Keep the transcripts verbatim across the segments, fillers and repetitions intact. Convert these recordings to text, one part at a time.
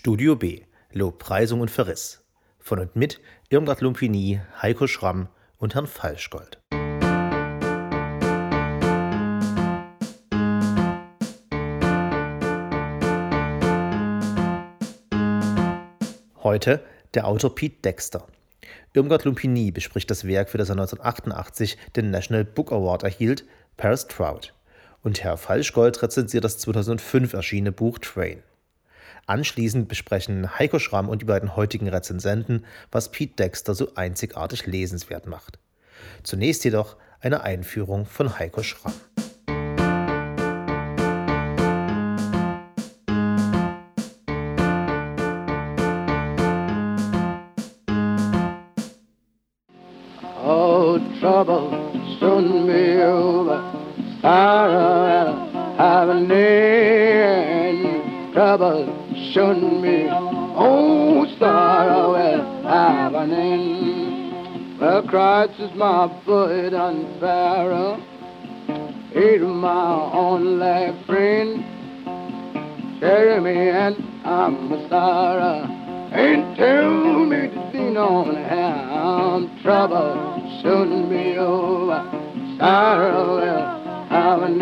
Studio B, Lobpreisung und Verriss. Von und mit Irmgard Lumpini, Heiko Schramm und Herrn Falschgold. Heute der Autor Pete Dexter. Irmgard Lumpini bespricht das Werk, für das er neunzehnhundertachtundachtzig den National Book Award erhielt, Paris Trout. Und Herr Falschgold rezensiert das zweitausendfünf erschienene Buch Train. Anschließend besprechen Heiko Schramm und die beiden heutigen Rezensenten, was Pete Dexter so einzigartig lesenswert macht. Zunächst jedoch eine Einführung von Heiko Schramm. Oh, trouble soon be over. Sorrow have an end. Trouble soon be. Oh, sorrow will have an end. Well, Christ is my foot and Pharaoh. He's my only friend. Carry me and I'm a sorrow. Ain't tell me to lean on him. Trouble soon be over. Sorrow will have an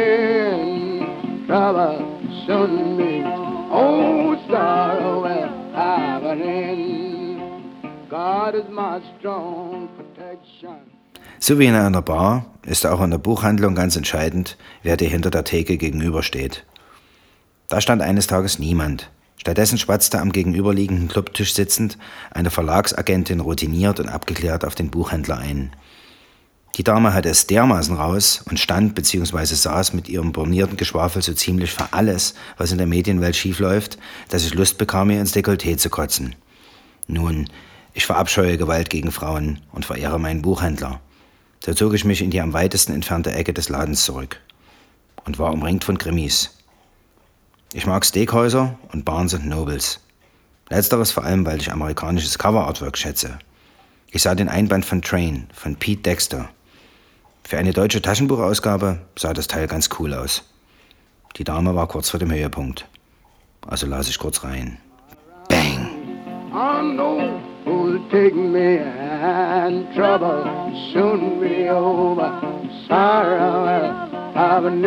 end. Trouble soon be. Oh, sorrow will have an end. God is my strong protection. So wie in einer Bar ist auch in der Buchhandlung ganz entscheidend, wer dir hinter der Theke gegenübersteht. Da stand eines Tages niemand. Stattdessen schwatzte am gegenüberliegenden Clubtisch sitzend eine Verlagsagentin routiniert und abgeklärt auf den Buchhändler ein. Die Dame hatte es dermaßen raus und stand bzw. saß mit ihrem bornierten Geschwafel so ziemlich für alles, was in der Medienwelt schiefläuft, dass ich Lust bekam, ihr ins Dekolleté zu kotzen. Nun, ich verabscheue Gewalt gegen Frauen und verehre meinen Buchhändler. So zog ich mich in die am weitesten entfernte Ecke des Ladens zurück und war umringt von Krimis. Ich mag Steakhäuser und Barnes and Nobles. Letzteres vor allem, weil ich amerikanisches Cover-Artwork schätze. Ich sah den Einband von Train von Pete Dexter. Für eine deutsche Taschenbuchausgabe sah das Teil ganz cool aus. Die Dame war kurz vor dem Höhepunkt. Also las ich kurz rein. Bang! I know who'll take me and trouble soon be over. Sorrow will have an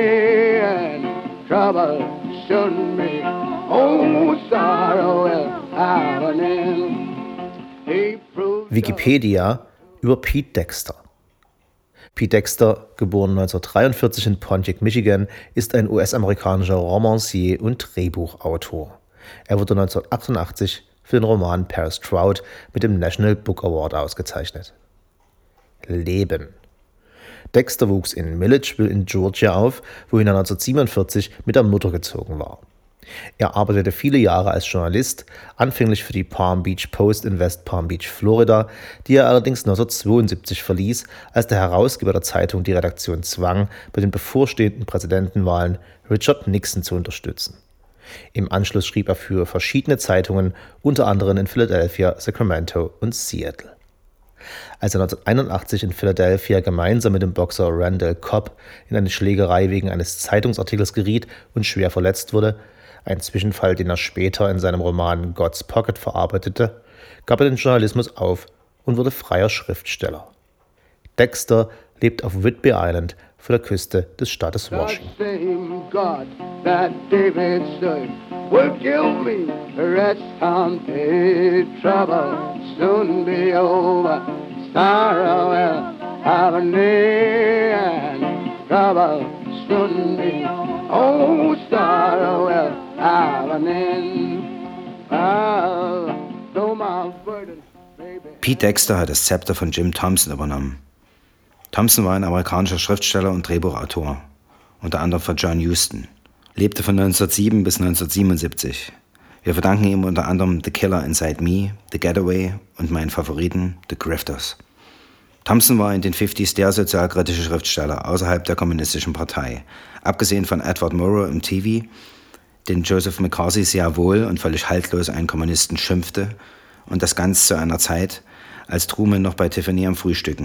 end. Trouble soon be. Oh, sorrow will have an end. He proved Wikipedia über Pete Dexter. Pete Dexter, geboren neunzehnhundertdreiundvierzig in Pontiac, Michigan, ist ein U S-amerikanischer Romancier und Drehbuchautor. Er wurde neunzehnhundertachtundachtzig für den Roman Paris Trout mit dem National Book Award ausgezeichnet. Leben. Dexter wuchs in Milledgeville in Georgia auf, wohin er neunzehnhundertsiebenundvierzig mit der Mutter gezogen war. Er arbeitete viele Jahre als Journalist, anfänglich für die Palm Beach Post in West Palm Beach, Florida, die er allerdings neunzehnhundertzweiundsiebzig verließ, als der Herausgeber der Zeitung die Redaktion zwang, bei den bevorstehenden Präsidentenwahlen Richard Nixon zu unterstützen. Im Anschluss schrieb er für verschiedene Zeitungen, unter anderem in Philadelphia, Sacramento und Seattle. Als er neunzehnhunderteinundachtzig in Philadelphia gemeinsam mit dem Boxer Randall Cobb in eine Schlägerei wegen eines Zeitungsartikels geriet und schwer verletzt wurde, ein Zwischenfall, den er später in seinem Roman God's Pocket verarbeitete, gab er den Journalismus auf und wurde freier Schriftsteller. Dexter lebt auf Whidbey Island vor der Küste des Staates Washington. the same God that David served will kill me. Rest on the trouble soon be over. Sorrow will have an end. Trouble soon be. Oh, sorrow will have an end. I'll throw my burden, baby. Pete Dexter hat das Zepter von Jim Thompson übernommen. Thompson war ein amerikanischer Schriftsteller und Drehbuchautor, unter anderem von John Huston, lebte von neunzehnhundertsieben bis neunzehnhundertsiebenundsiebzig. Wir verdanken ihm unter anderem The Killer Inside Me, The Getaway und meinen Favoriten The Grifters. Thompson war in den fünfziger der sozialkritische Schriftsteller außerhalb der kommunistischen Partei, abgesehen von Edward Murrow im T V, den Joseph McCarthy sehr wohl und völlig haltlos einen Kommunisten schimpfte, und das Ganze zu einer Zeit, als Truman noch bei Tiffany am Frühstücken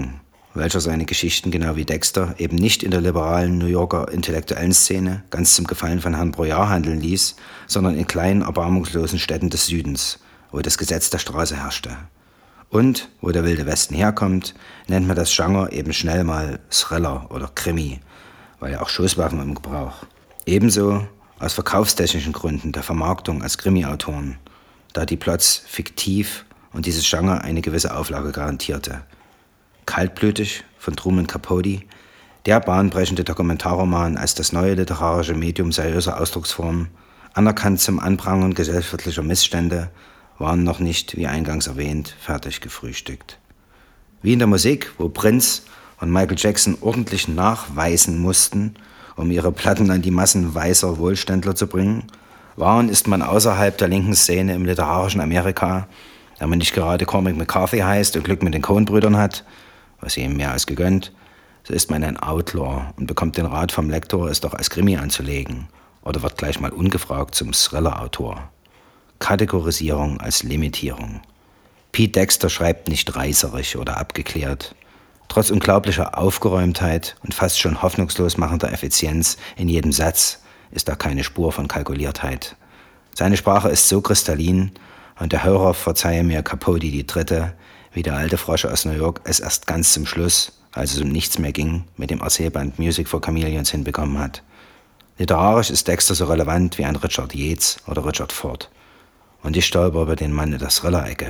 welcher seine Geschichten genau wie Dexter eben nicht in der liberalen New Yorker intellektuellen Szene ganz zum Gefallen von Herrn Broyard handeln ließ, sondern in kleinen, erbarmungslosen Städten des Südens, wo das Gesetz der Straße herrschte. Und, wo der Wilde Westen herkommt, nennt man das Genre eben schnell mal Thriller oder Krimi, weil ja auch Schusswaffen im Gebrauch. Ebenso aus verkaufstechnischen Gründen der Vermarktung als Krimi-Autoren, da die Plots fiktiv und dieses Genre eine gewisse Auflage garantierte. Kaltblütig von Truman Capote, der bahnbrechende Dokumentarroman als das neue literarische Medium seriöser Ausdrucksformen, anerkannt zum Anprangern gesellschaftlicher Missstände, waren noch nicht, wie eingangs erwähnt, fertig gefrühstückt. Wie in der Musik, wo Prince und Michael Jackson ordentlich nachweisen mussten, um ihre Platten an die Massen weißer Wohlständler zu bringen, war und ist man außerhalb der linken Szene im literarischen Amerika, da man nicht gerade Cormac McCarthy heißt und Glück mit den Coen-Brüdern hat, was ihm mehr als gegönnt, so ist man ein Outlaw und bekommt den Rat vom Lektor, es doch als Krimi anzulegen oder wird gleich mal ungefragt zum Thriller-Autor. Kategorisierung als Limitierung. Pete Dexter schreibt nicht reißerisch oder abgeklärt. Trotz unglaublicher Aufgeräumtheit und fast schon hoffnungslos machender Effizienz in jedem Satz ist da keine Spur von Kalkuliertheit. Seine Sprache ist so kristallin und der Hörer verzeihe mir Capote die Dritte, wie der alte Frosch aus New York es erst ganz zum Schluss, als es um nichts mehr ging, mit dem Erzählband Music for Chameleons hinbekommen hat. Literarisch ist Dexter so relevant wie ein Richard Yates oder Richard Ford. Und ich stolper über den Mann in der Thriller-Ecke.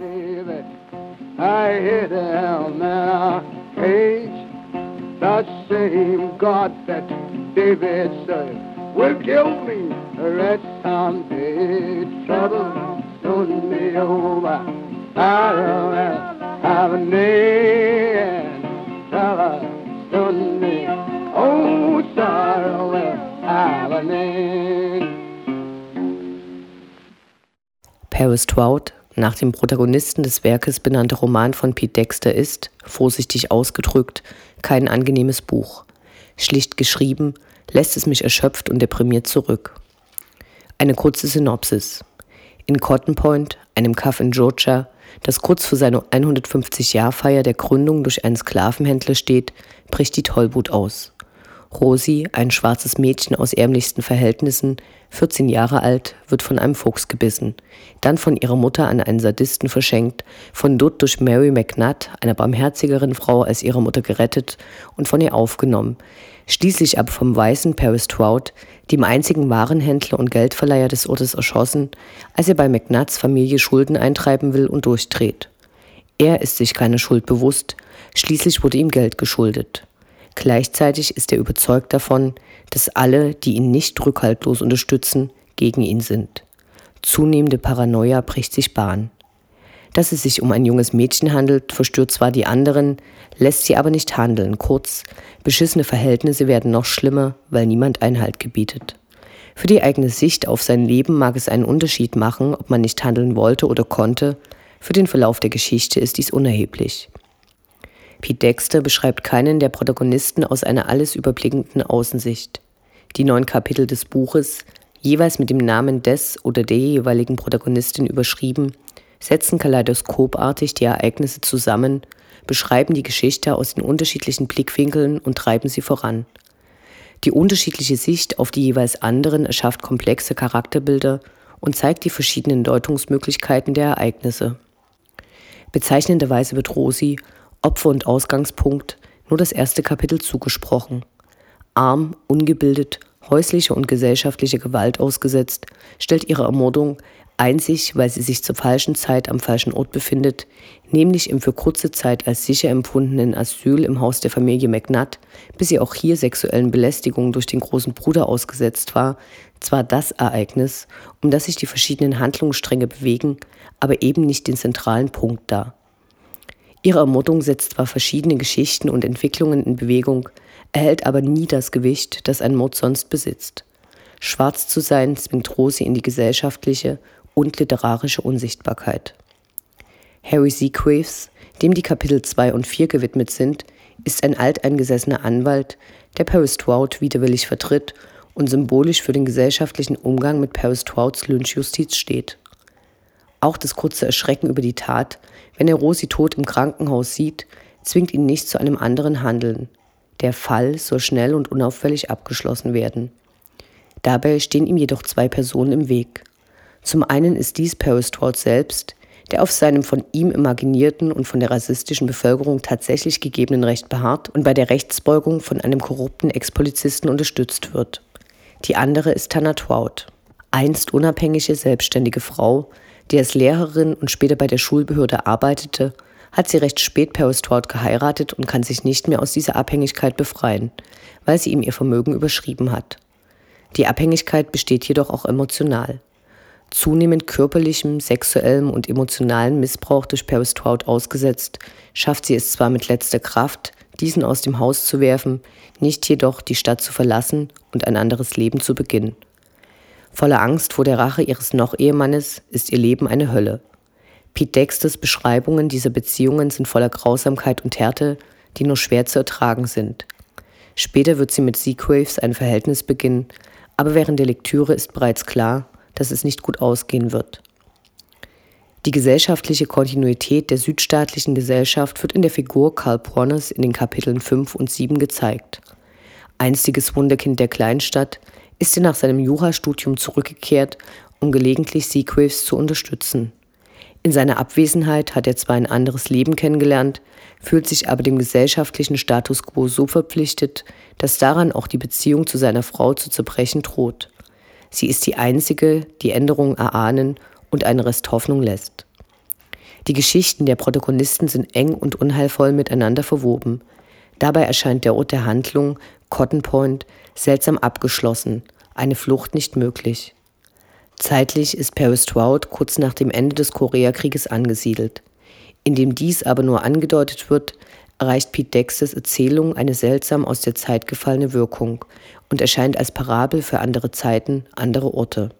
I hear them in a cage, the same God that David served will kill me, rest someday, trouble soon be over. Sorrow will have a name, trouble soon be, oh, sorrow will have a name. Paris Trout, nach dem Protagonisten des Werkes benannter Roman von Pete Dexter, ist, vorsichtig ausgedrückt, kein angenehmes Buch. Schlicht geschrieben, lässt es mich erschöpft und deprimiert zurück. Eine kurze Synopsis. In Cotton Point, einem Kaff in Georgia, das kurz vor seiner hundertfünfzig-Jahr-Feier der Gründung durch einen Sklavenhändler steht, bricht die Tollwut aus. Rosie, ein schwarzes Mädchen aus ärmlichsten Verhältnissen, vierzehn Jahre alt, wird von einem Fuchs gebissen, dann von ihrer Mutter an einen Sadisten verschenkt, von dort durch Mary McNutt, einer barmherzigeren Frau als ihre Mutter, gerettet und von ihr aufgenommen, schließlich aber vom weißen Paris Trout, dem einzigen Warenhändler und Geldverleiher des Ortes, erschossen, als er bei McNutts Familie Schulden eintreiben will und durchdreht. Er ist sich keine Schuld bewusst, schließlich wurde ihm Geld geschuldet. Gleichzeitig ist er überzeugt davon, dass alle, die ihn nicht rückhaltlos unterstützen, gegen ihn sind. Zunehmende Paranoia bricht sich Bahn. Dass es sich um ein junges Mädchen handelt, verstört zwar die anderen, lässt sie aber nicht handeln. Kurz, beschissene Verhältnisse werden noch schlimmer, weil niemand Einhalt gebietet. Für die eigene Sicht auf sein Leben mag es einen Unterschied machen, ob man nicht handeln wollte oder konnte. Für den Verlauf der Geschichte ist dies unerheblich. Pete Dexter beschreibt keinen der Protagonisten aus einer alles überblickenden Außensicht. Die neun Kapitel des Buches, jeweils mit dem Namen des oder der jeweiligen Protagonistin überschrieben, setzen kaleidoskopartig die Ereignisse zusammen, beschreiben die Geschichte aus den unterschiedlichen Blickwinkeln und treiben sie voran. Die unterschiedliche Sicht auf die jeweils anderen erschafft komplexe Charakterbilder und zeigt die verschiedenen Deutungsmöglichkeiten der Ereignisse. Bezeichnenderweise wird Rosie, Opfer und Ausgangspunkt, nur das erste Kapitel zugesprochen. Arm, ungebildet, häusliche und gesellschaftliche Gewalt ausgesetzt, stellt ihre Ermordung einzig, weil sie sich zur falschen Zeit am falschen Ort befindet, nämlich im für kurze Zeit als sicher empfundenen Asyl im Haus der Familie McNutt, bis sie auch hier sexuellen Belästigungen durch den großen Bruder ausgesetzt war, zwar das Ereignis, um das sich die verschiedenen Handlungsstränge bewegen, aber eben nicht den zentralen Punkt dar. Ihre Ermordung setzt zwar verschiedene Geschichten und Entwicklungen in Bewegung, erhält aber nie das Gewicht, das ein Mord sonst besitzt. Schwarz zu sein zwingt Rosie in die gesellschaftliche und literarische Unsichtbarkeit. Harry Seacraves, dem die Kapitel zwei und vier gewidmet sind, ist ein alteingesessener Anwalt, der Paris Trout widerwillig vertritt und symbolisch für den gesellschaftlichen Umgang mit Paris Trouts Lynchjustiz steht. Auch das kurze Erschrecken über die Tat, wenn er Rosie tot im Krankenhaus sieht, zwingt ihn nicht zu einem anderen Handeln. Der Fall soll schnell und unauffällig abgeschlossen werden. Dabei stehen ihm jedoch zwei Personen im Weg. Zum einen ist dies Perry Stroud selbst, der auf seinem von ihm imaginierten und von der rassistischen Bevölkerung tatsächlich gegebenen Recht beharrt und bei der Rechtsbeugung von einem korrupten Ex-Polizisten unterstützt wird. Die andere ist Tanner Trout, einst unabhängige, selbstständige Frau, die als Lehrerin und später bei der Schulbehörde arbeitete, hat sie recht spät Perry Stroud geheiratet und kann sich nicht mehr aus dieser Abhängigkeit befreien, weil sie ihm ihr Vermögen überschrieben hat. Die Abhängigkeit besteht jedoch auch emotional. Zunehmend körperlichem, sexuellem und emotionalen Missbrauch durch Perry Stroud ausgesetzt, schafft sie es zwar mit letzter Kraft, diesen aus dem Haus zu werfen, nicht jedoch die Stadt zu verlassen und ein anderes Leben zu beginnen. Voller Angst vor der Rache ihres Noch-Ehemannes ist ihr Leben eine Hölle. Pete Dexters Beschreibungen dieser Beziehungen sind voller Grausamkeit und Härte, die nur schwer zu ertragen sind. Später wird sie mit Seagraves ein Verhältnis beginnen, aber während der Lektüre ist bereits klar, dass es nicht gut ausgehen wird. Die gesellschaftliche Kontinuität der südstaatlichen Gesellschaft wird in der Figur Carl Pornes in den Kapiteln fünf und sieben gezeigt. Einstiges Wunderkind der Kleinstadt ist er nach seinem Jurastudium zurückgekehrt, um gelegentlich Seagraves zu unterstützen. In seiner Abwesenheit hat er zwar ein anderes Leben kennengelernt, fühlt sich aber dem gesellschaftlichen Status quo so verpflichtet, dass daran auch die Beziehung zu seiner Frau zu zerbrechen droht. Sie ist die einzige, die Änderungen erahnen und einen Rest Hoffnung lässt. Die Geschichten der Protagonisten sind eng und unheilvoll miteinander verwoben. Dabei erscheint der Ort der Handlung, Cotton Point, seltsam abgeschlossen, eine Flucht nicht möglich. Zeitlich ist Perry Stroud kurz nach dem Ende des Koreakrieges angesiedelt. Indem dies aber nur angedeutet wird, erreicht Pete Dexters Erzählung eine seltsam aus der Zeit gefallene Wirkung und erscheint als Parabel für andere Zeiten, andere Orte.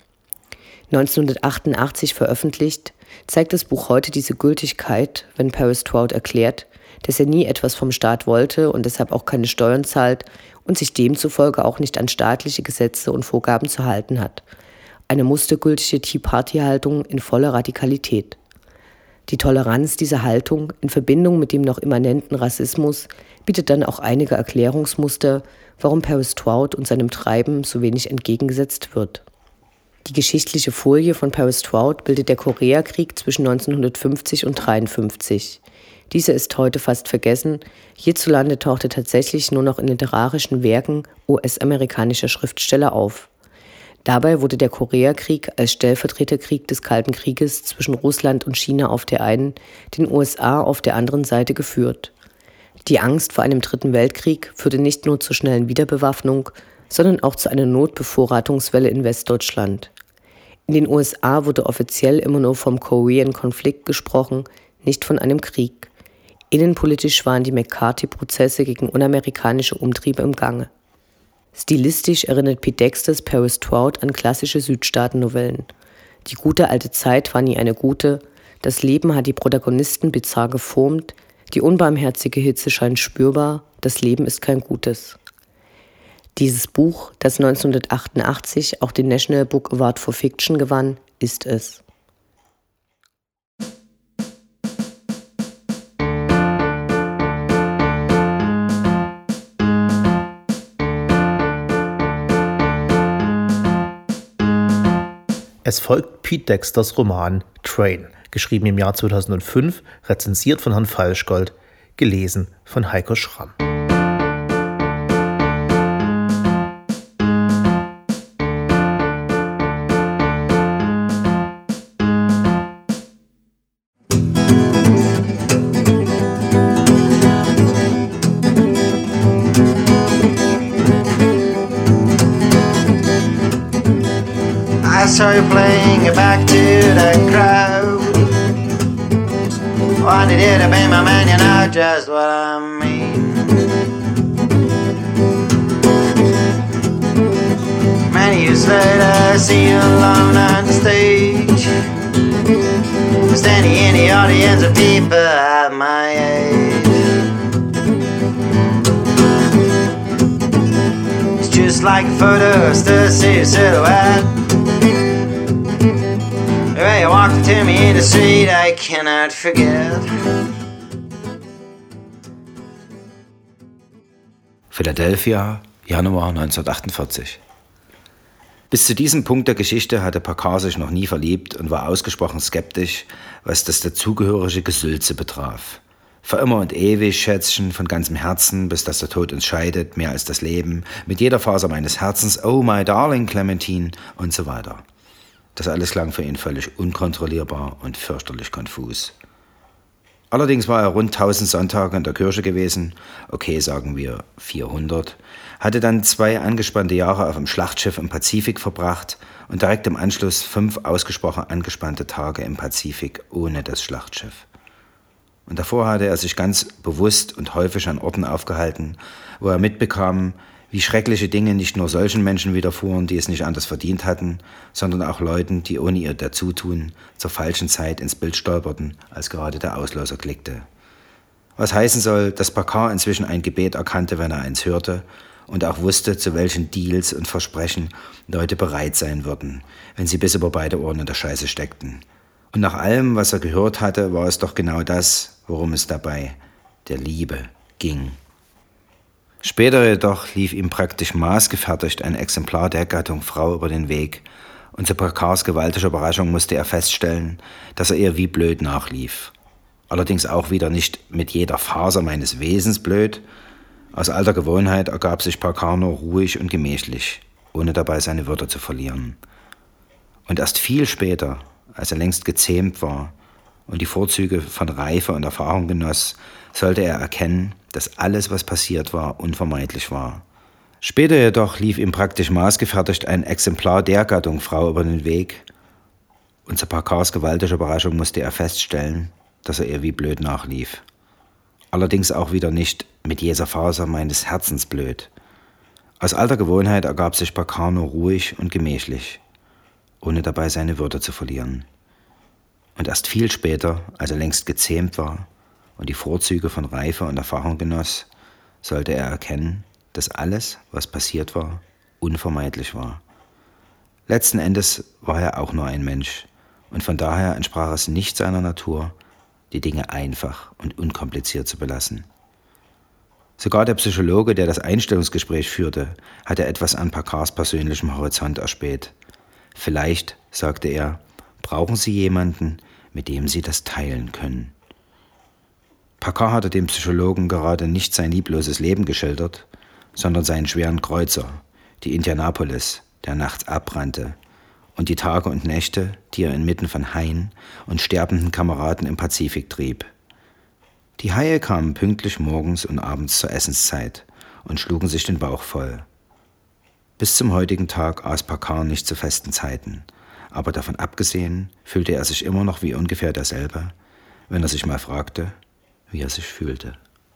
neunzehnhundertachtundachtzig veröffentlicht, zeigt das Buch heute diese Gültigkeit, wenn Perry Stroud erklärt, dass er nie etwas vom Staat wollte und deshalb auch keine Steuern zahlt und sich demzufolge auch nicht an staatliche Gesetze und Vorgaben zu halten hat. Eine mustergültige Tea-Party-Haltung in voller Radikalität. Die Toleranz dieser Haltung in Verbindung mit dem noch immanenten Rassismus bietet dann auch einige Erklärungsmuster, warum Perry Stroud und seinem Treiben so wenig entgegengesetzt wird. Die geschichtliche Folie von Perry Stroud bildet der Koreakrieg zwischen neunzehnhundertfünfzig und neunzehnhundertdreiundfünfzig. Dieser ist heute fast vergessen, hierzulande taucht er tatsächlich nur noch in literarischen Werken U S-amerikanischer Schriftsteller auf. Dabei wurde der Koreakrieg als Stellvertreterkrieg des Kalten Krieges zwischen Russland und China auf der einen, den U S A auf der anderen Seite geführt. Die Angst vor einem dritten Weltkrieg führte nicht nur zur schnellen Wiederbewaffnung, sondern auch zu einer Notbevorratungswelle in Westdeutschland. In den U S A wurde offiziell immer nur vom Korean-Konflikt gesprochen, nicht von einem Krieg. Innenpolitisch waren die McCarthy-Prozesse gegen unamerikanische Umtriebe im Gange. Stilistisch erinnert Pete Dexters Perry Stroud an klassische Südstaaten-Novellen. Die gute alte Zeit war nie eine gute, das Leben hat die Protagonisten bizarr geformt, die unbarmherzige Hitze scheint spürbar, das Leben ist kein Gutes. Dieses Buch, das neunzehnhundertachtundachtzig auch den National Book Award for Fiction gewann, ist es. Es folgt Pete Dexters Roman Train, geschrieben im Jahr zweitausendfünf, rezensiert von Herrn Falschgold, gelesen von Heiko Schramm. I saw you playing it back to the crowd. Wanted you to be my man, you know just what I mean. Many years later, see you alone on the stage, standing in the audience of people at my age. It's just like a photo, still see your silhouette. The way you walked to me in the street, I cannot forget. Philadelphia, Januar neunzehnhundertachtundvierzig. Bis zu diesem Punkt der Geschichte hatte Packard sich noch nie verliebt und war ausgesprochen skeptisch, was das dazugehörige Gesülze betraf. Für immer und ewig, Schätzchen, von ganzem Herzen, bis dass der Tod uns scheidet, mehr als das Leben, mit jeder Faser meines Herzens, oh my darling Clementine und so weiter. Das alles klang für ihn völlig unkontrollierbar und fürchterlich konfus. Allerdings war er rund tausend Sonntage in der Kirche gewesen, okay, sagen wir vierhundert, hatte dann zwei angespannte Jahre auf dem Schlachtschiff im Pazifik verbracht und direkt im Anschluss fünf ausgesprochen angespannte Tage im Pazifik ohne das Schlachtschiff. Und davor hatte er sich ganz bewusst und häufig an Orten aufgehalten, wo er mitbekam, wie schreckliche Dinge nicht nur solchen Menschen widerfuhren, die es nicht anders verdient hatten, sondern auch Leuten, die ohne ihr Dazutun zur falschen Zeit ins Bild stolperten, als gerade der Auslöser klickte. Was heißen soll, dass Packard inzwischen ein Gebet erkannte, wenn er eins hörte, und auch wusste, zu welchen Deals und Versprechen Leute bereit sein würden, wenn sie bis über beide Ohren in der Scheiße steckten. Und nach allem, was er gehört hatte, war es doch genau das, worum es dabei der Liebe ging. Später jedoch lief ihm praktisch maßgefertigt ein Exemplar der Gattung Frau über den Weg, und zu Packards gewaltiger Überraschung musste er feststellen, dass er ihr wie blöd nachlief. Allerdings auch wieder nicht mit jeder Faser meines Wesens blöd. Aus alter Gewohnheit ergab sich Packard nur ruhig und gemächlich, ohne dabei seine Würde zu verlieren. Und erst viel später, als er längst gezähmt war und die Vorzüge von Reife und Erfahrung genoss, sollte er erkennen, dass alles, was passiert war, unvermeidlich war. Später jedoch lief ihm praktisch maßgefertigt ein Exemplar der Gattung Frau über den Weg, und zu Packards gewaltiger Überraschung musste er feststellen, dass er ihr wie blöd nachlief. Allerdings auch wieder nicht mit jeder Faser meines Herzens blöd. Aus alter Gewohnheit ergab sich Packard nur ruhig und gemächlich, ohne dabei seine Würde zu verlieren. Und erst viel später, als er längst gezähmt war und die Vorzüge von Reife und Erfahrung genoss, sollte er erkennen, dass alles, was passiert war, unvermeidlich war. Letzten Endes war er auch nur ein Mensch, und von daher entsprach es nicht seiner Natur, die Dinge einfach und unkompliziert zu belassen. Sogar der Psychologe, der das Einstellungsgespräch führte, hatte etwas an Packards persönlichem Horizont erspäht. Vielleicht, sagte er, brauchen Sie jemanden, mit dem Sie das teilen können. Packard hatte dem Psychologen gerade nicht sein liebloses Leben geschildert, sondern seinen schweren Kreuzer, die Indianapolis, der nachts abbrannte, und die Tage und Nächte, die er inmitten von Haien und sterbenden Kameraden im Pazifik trieb. Die Haie kamen pünktlich morgens und abends zur Essenszeit und schlugen sich den Bauch voll. Bis zum heutigen Tag aß Packard nicht zu festen Zeiten, aber davon abgesehen fühlte er sich immer noch wie ungefähr derselbe, wenn er sich mal fragte, wie er sich fühlte.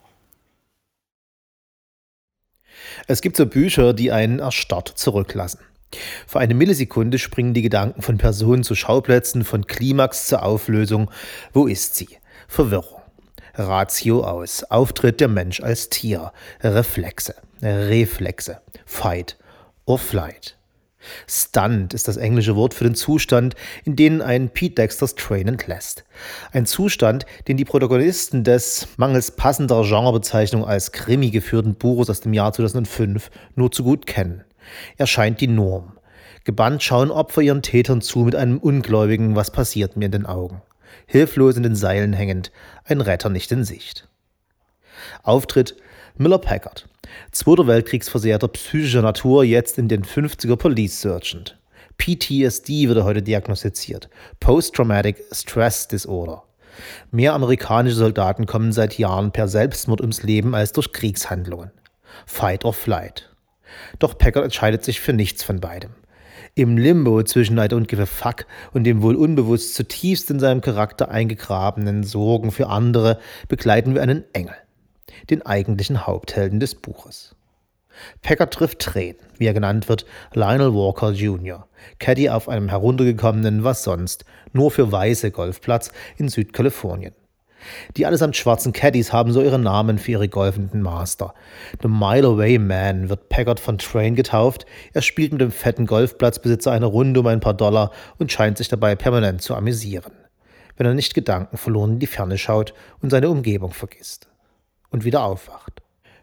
Es gibt so Bücher, die einen erstarrt zurücklassen. Für eine Millisekunde springen die Gedanken von Personen zu Schauplätzen, von Klimax zur Auflösung. Wo ist sie? Verwirrung. Ratio aus. Auftritt der Mensch als Tier. Reflexe. Reflexe. Fight or Flight. Stunt ist das englische Wort für den Zustand, in den ein Pete Dexters Train entlässt. Ein Zustand, den die Protagonisten des mangels passender Genrebezeichnung als Krimi geführten Buches aus dem Jahr zweitausendfünf nur zu gut kennen. Er scheint die Norm. Gebannt schauen Opfer ihren Tätern zu mit einem ungläubigen „Was passiert mir" in den Augen. Hilflos in den Seilen hängend, ein Retter nicht in Sicht. Auftritt Miller Packard, Zweiter Weltkriegsversehrter psychischer Natur, jetzt in den fünfziger Police Sergeant. P T S D wird er heute diagnostiziert, Post-Traumatic Stress Disorder. Mehr amerikanische Soldaten kommen seit Jahren per Selbstmord ums Leben als durch Kriegshandlungen. Fight or Flight. Doch Packard entscheidet sich für nichts von beidem. Im Limbo zwischen I don't give a fuck und dem wohl unbewusst zutiefst in seinem Charakter eingegrabenen Sorgen für andere begleiten wir einen Engel, den eigentlichen Haupthelden des Buches. Packard trifft Tränen, wie er genannt wird, Lionel Walker Junior, Caddy auf einem heruntergekommenen, was sonst, nur für Weiße Golfplatz in Südkalifornien. Die allesamt schwarzen Caddies haben so ihre Namen für ihre golfenden Master. The Mile Away Man wird Packard von Train getauft. Er spielt mit dem fetten Golfplatzbesitzer eine Runde um ein paar Dollar und scheint sich dabei permanent zu amüsieren, wenn er nicht gedankenverloren in die Ferne schaut und seine Umgebung vergisst und wieder aufwacht.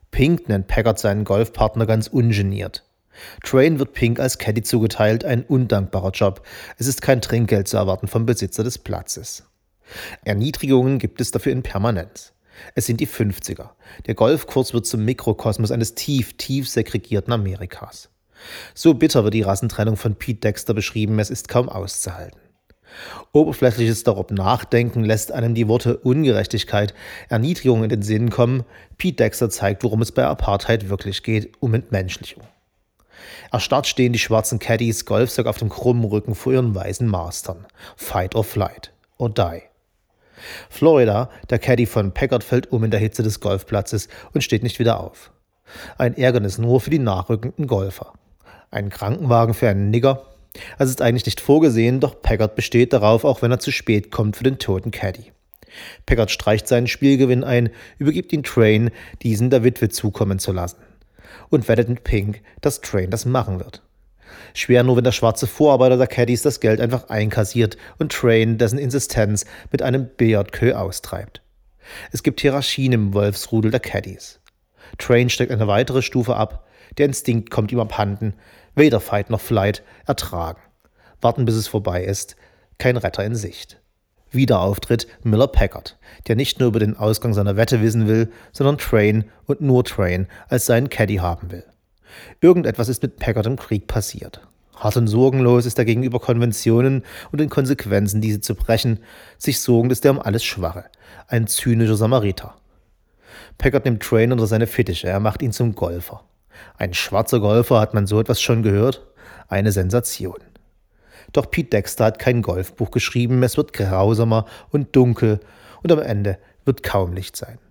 Pink nennt Packard seinen Golfpartner ganz ungeniert. Train wird Pink als Caddy zugeteilt, ein undankbarer Job. Es ist kein Trinkgeld zu erwarten vom Besitzer des Platzes. Erniedrigungen gibt es dafür in Permanenz. Es sind die fünfziger. Der Golfkurs wird zum Mikrokosmos eines tief, tief segregierten Amerikas. So bitter wird die Rassentrennung von Pete Dexter beschrieben, es ist kaum auszuhalten. Oberflächliches darob Nachdenken lässt einem die Worte Ungerechtigkeit, Erniedrigung in den Sinn kommen. Pete Dexter zeigt, worum es bei Apartheid wirklich geht, um Entmenschlichung. Erstarrt stehen die schwarzen Caddies, Golfsack auf dem krummen Rücken vor ihren weißen Mastern. Fight or flight. Or die. Florida, der Caddy von Packard, fällt um in der Hitze des Golfplatzes und steht nicht wieder auf. Ein Ärgernis nur für die nachrückenden Golfer. Ein Krankenwagen für einen Nigger. Es ist eigentlich nicht vorgesehen, doch Packard besteht darauf, auch wenn er zu spät kommt für den toten Caddy. Packard streicht seinen Spielgewinn ein, übergibt ihn Train, diesen der Witwe zukommen zu lassen. Und wettet mit Pink, dass Train das machen wird. Schwer nur, wenn der schwarze Vorarbeiter der Caddies das Geld einfach einkassiert und Train dessen Insistenz mit einem Billardqueue austreibt. Es gibt Hierarchien im Wolfsrudel der Caddies. Train steckt eine weitere Stufe ab, der Instinkt kommt ihm abhanden, weder Fight noch Flight, ertragen. Warten, bis es vorbei ist, kein Retter in Sicht. Wieder auftritt Miller Packard, der nicht nur über den Ausgang seiner Wette wissen will, sondern Train und nur Train als seinen Caddy haben will. Irgendetwas ist mit Packard im Krieg passiert. Hart und sorgenlos ist er gegenüber Konventionen und den Konsequenzen, diese zu brechen. Sich sorgend ist er um alles Schwache. Ein zynischer Samariter. Packard nimmt Train unter seine Fittiche, er macht ihn zum Golfer. Ein schwarzer Golfer, hat man so etwas schon gehört? Eine Sensation. Doch Pete Dexter hat kein Golfbuch geschrieben, es wird grausamer und dunkel und am Ende wird kaum Licht sein.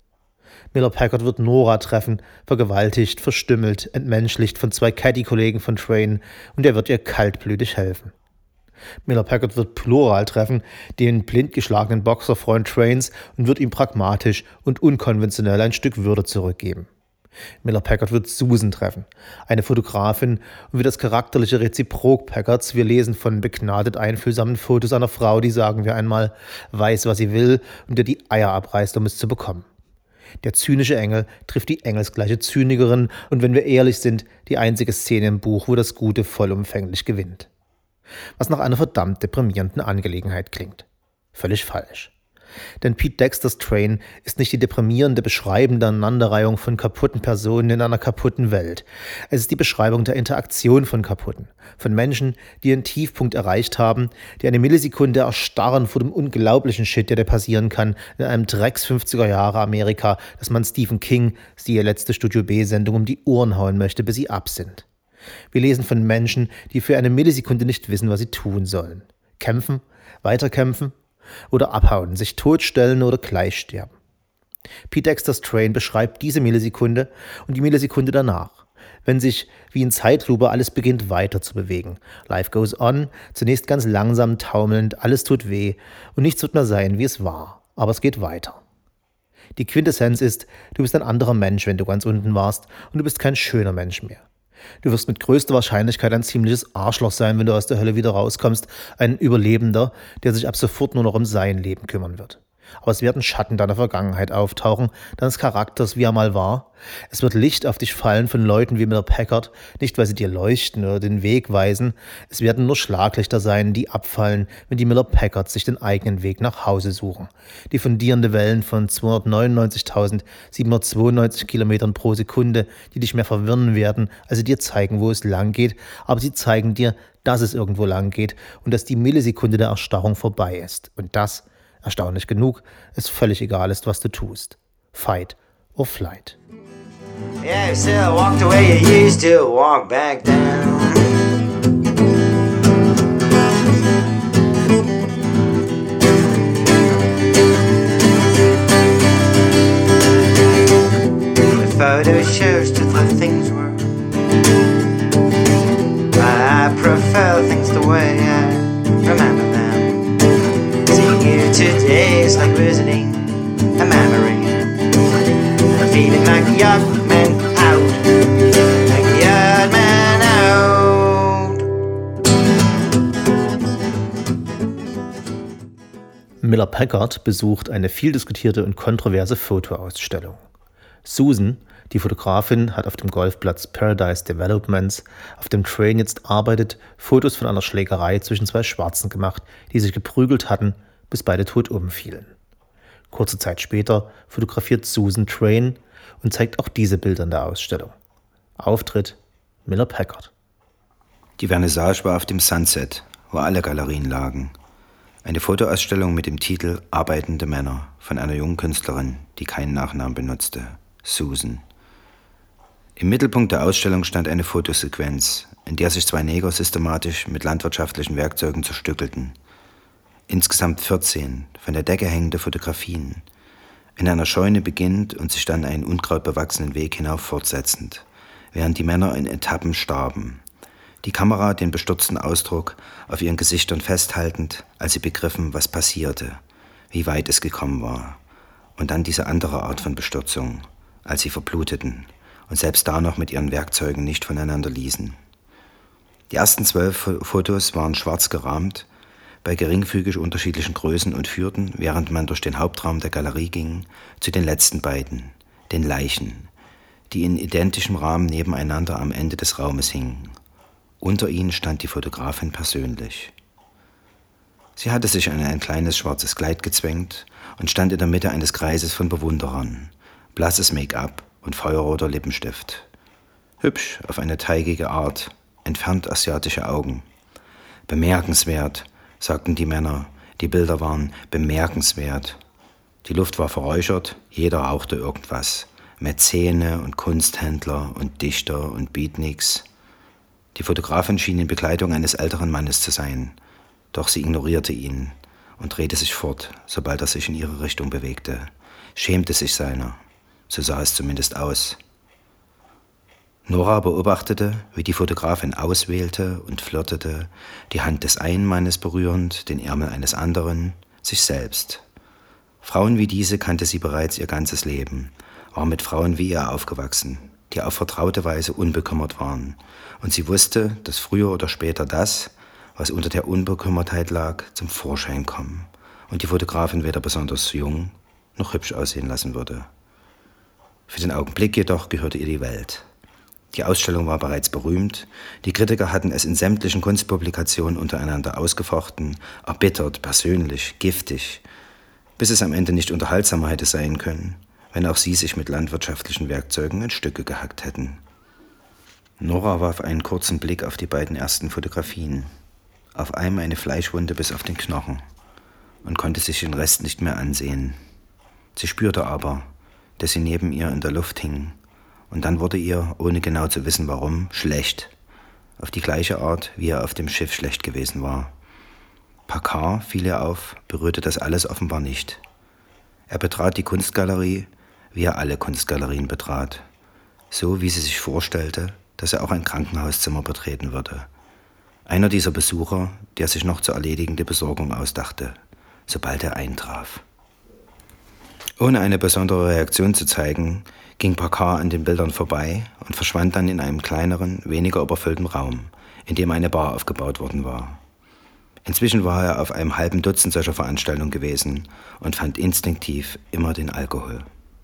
Miller Packard wird Nora treffen, vergewaltigt, verstümmelt, entmenschlicht von zwei Caddy-Kollegen von Train und er wird ihr kaltblütig helfen. Miller Packard wird Plural treffen, den blind geschlagenen Boxerfreund Trains und wird ihm pragmatisch und unkonventionell ein Stück Würde zurückgeben. Miller Packard wird Susan treffen, eine Fotografin und wie das charakterliche Reziprok Packards. Wir lesen von begnadet einfühlsamen Fotos einer Frau, die, sagen wir einmal, weiß, was sie will und der die Eier abreißt, um es zu bekommen. Der zynische Engel trifft die engelsgleiche Zynikerin und wenn wir ehrlich sind, die einzige Szene im Buch, wo das Gute vollumfänglich gewinnt. Was nach einer verdammt deprimierenden Angelegenheit klingt. Völlig falsch. Denn Pete Dexters Train ist nicht die deprimierende, beschreibende Aneinanderreihung von kaputten Personen in einer kaputten Welt. Es ist die Beschreibung der Interaktion von Kaputten, von Menschen, die ihren Tiefpunkt erreicht haben, die eine Millisekunde erstarren vor dem unglaublichen Shit, der da passieren kann in einem Drecks fünfziger Jahre Amerika, dass man Stephen King, die letzte Studio B-Sendung, um die Ohren hauen möchte, bis sie ab sind. Wir lesen von Menschen, die für eine Millisekunde nicht wissen, was sie tun sollen. Kämpfen, weiterkämpfen, oder abhauen, sich totstellen oder gleich sterben. Pete Dexters Train beschreibt diese Millisekunde und die Millisekunde danach, wenn sich wie in Zeitlupe alles beginnt weiter zu bewegen. Life goes on, zunächst ganz langsam taumelnd, alles tut weh und nichts wird mehr sein, wie es war, aber es geht weiter. Die Quintessenz ist, du bist ein anderer Mensch, wenn du ganz unten warst und du bist kein schöner Mensch mehr. Du wirst mit größter Wahrscheinlichkeit ein ziemliches Arschloch sein, wenn du aus der Hölle wieder rauskommst, ein Überlebender, der sich ab sofort nur noch um sein Leben kümmern wird. Aber es werden Schatten deiner Vergangenheit auftauchen, deines Charakters, wie er mal war. Es wird Licht auf dich fallen von Leuten wie Miller Packard, nicht weil sie dir leuchten oder den Weg weisen. Es werden nur Schlaglichter sein, die abfallen, wenn die Miller Packards sich den eigenen Weg nach Hause suchen. Die fundierende Wellen von zweihundertneunundneunzigtausendsiebenhundertzweiundneunzig Kilometern pro Sekunde, die dich mehr verwirren werden, als sie dir zeigen, wo es lang geht. Aber sie zeigen dir, dass es irgendwo lang geht und dass die Millisekunde der Erstarrung vorbei ist. Und das, erstaunlich genug, es völlig egal ist, was du tust. Fight or flight. Yeah, you still walk the way you used to walk back down. The photo shows just how things were. I prefer things the way I remember them. Seeing you today is like visiting a memory. Feeling like a young man out, like a young man out. Miller Packard besucht eine viel diskutierte und kontroverse Fotoausstellung. Susan, Die Fotografin hat auf dem Golfplatz Paradise Developments, auf dem Train jetzt arbeitet, Fotos von einer Schlägerei zwischen zwei Schwarzen gemacht, die sich geprügelt hatten, bis beide tot umfielen. Kurze Zeit später fotografiert Susan Train und zeigt auch diese Bilder in der Ausstellung. Auftritt Miller Packard. Die Vernissage war auf dem Sunset, wo alle Galerien lagen. Eine Fotoausstellung mit dem Titel Arbeitende Männer von einer jungen Künstlerin, die keinen Nachnamen benutzte, Susan. Im Mittelpunkt der Ausstellung stand eine Fotosequenz, in der sich zwei Neger systematisch mit landwirtschaftlichen Werkzeugen zerstückelten. Insgesamt vierzehn von der Decke hängende Fotografien, in einer Scheune beginnend und sich dann einen unkrautbewachsenen Weg hinauf fortsetzend, während die Männer in Etappen starben. Die Kamera den bestürzten Ausdruck auf ihren Gesichtern festhaltend, als sie begriffen, was passierte, wie weit es gekommen war. Und dann diese andere Art von Bestürzung, als sie verbluteten und selbst da noch mit ihren Werkzeugen nicht voneinander ließen. Die ersten zwölf Fotos waren schwarz gerahmt, bei geringfügig unterschiedlichen Größen und führten, während man durch den Hauptraum der Galerie ging, zu den letzten beiden, den Leichen, die in identischem Rahmen nebeneinander am Ende des Raumes hingen. Unter ihnen stand die Fotografin persönlich. Sie hatte sich in ein kleines schwarzes Kleid gezwängt und stand in der Mitte eines Kreises von Bewunderern, blasses Make-up und feuerroter Lippenstift. Hübsch auf eine teigige Art, entfernt asiatische Augen. Bemerkenswert, sagten die Männer, die Bilder waren bemerkenswert. Die Luft war verräuchert, jeder rauchte irgendwas. Mäzene und Kunsthändler und Dichter und Beatniks. Die Fotografin schien in Begleitung eines älteren Mannes zu sein, doch sie ignorierte ihn und drehte sich fort, sobald er sich in ihre Richtung bewegte, schämte sich seiner, so sah es zumindest aus. Nora beobachtete, wie die Fotografin auswählte und flirtete, die Hand des einen Mannes berührend, den Ärmel eines anderen, sich selbst. Frauen wie diese kannte sie bereits ihr ganzes Leben, war mit Frauen wie ihr aufgewachsen, die auf vertraute Weise unbekümmert waren, und sie wusste, dass früher oder später das, was unter der Unbekümmertheit lag, zum Vorschein kommen und die Fotografin weder besonders jung noch hübsch aussehen lassen würde. Für den Augenblick jedoch gehörte ihr die Welt. Die Ausstellung war bereits berühmt, die Kritiker hatten es in sämtlichen Kunstpublikationen untereinander ausgefochten, erbittert, persönlich, giftig, bis es am Ende nicht unterhaltsamer hätte sein können, wenn auch sie sich mit landwirtschaftlichen Werkzeugen in Stücke gehackt hätten. Nora warf einen kurzen Blick auf die beiden ersten Fotografien, auf einem eine Fleischwunde bis auf den Knochen, und konnte sich den Rest nicht mehr ansehen. Sie spürte aber, dass sie neben ihr in der Luft hing, und dann wurde ihr, ohne genau zu wissen warum, schlecht, auf die gleiche Art, wie er auf dem Schiff schlecht gewesen war. Packard, fiel ihr auf, berührte das alles offenbar nicht. Er betrat die Kunstgalerie, wie er alle Kunstgalerien betrat, so wie sie sich vorstellte, dass er auch ein Krankenhauszimmer betreten würde. Einer dieser Besucher, der sich noch zu erledigende Besorgung ausdachte, sobald er eintraf. Ohne eine besondere Reaktion zu zeigen, ging Packard an den Bildern vorbei und verschwand dann in einem kleineren, weniger überfüllten Raum, in dem eine Bar aufgebaut worden war. Inzwischen war er auf einem halben Dutzend solcher Veranstaltungen gewesen und fand instinktiv immer den Alkohol.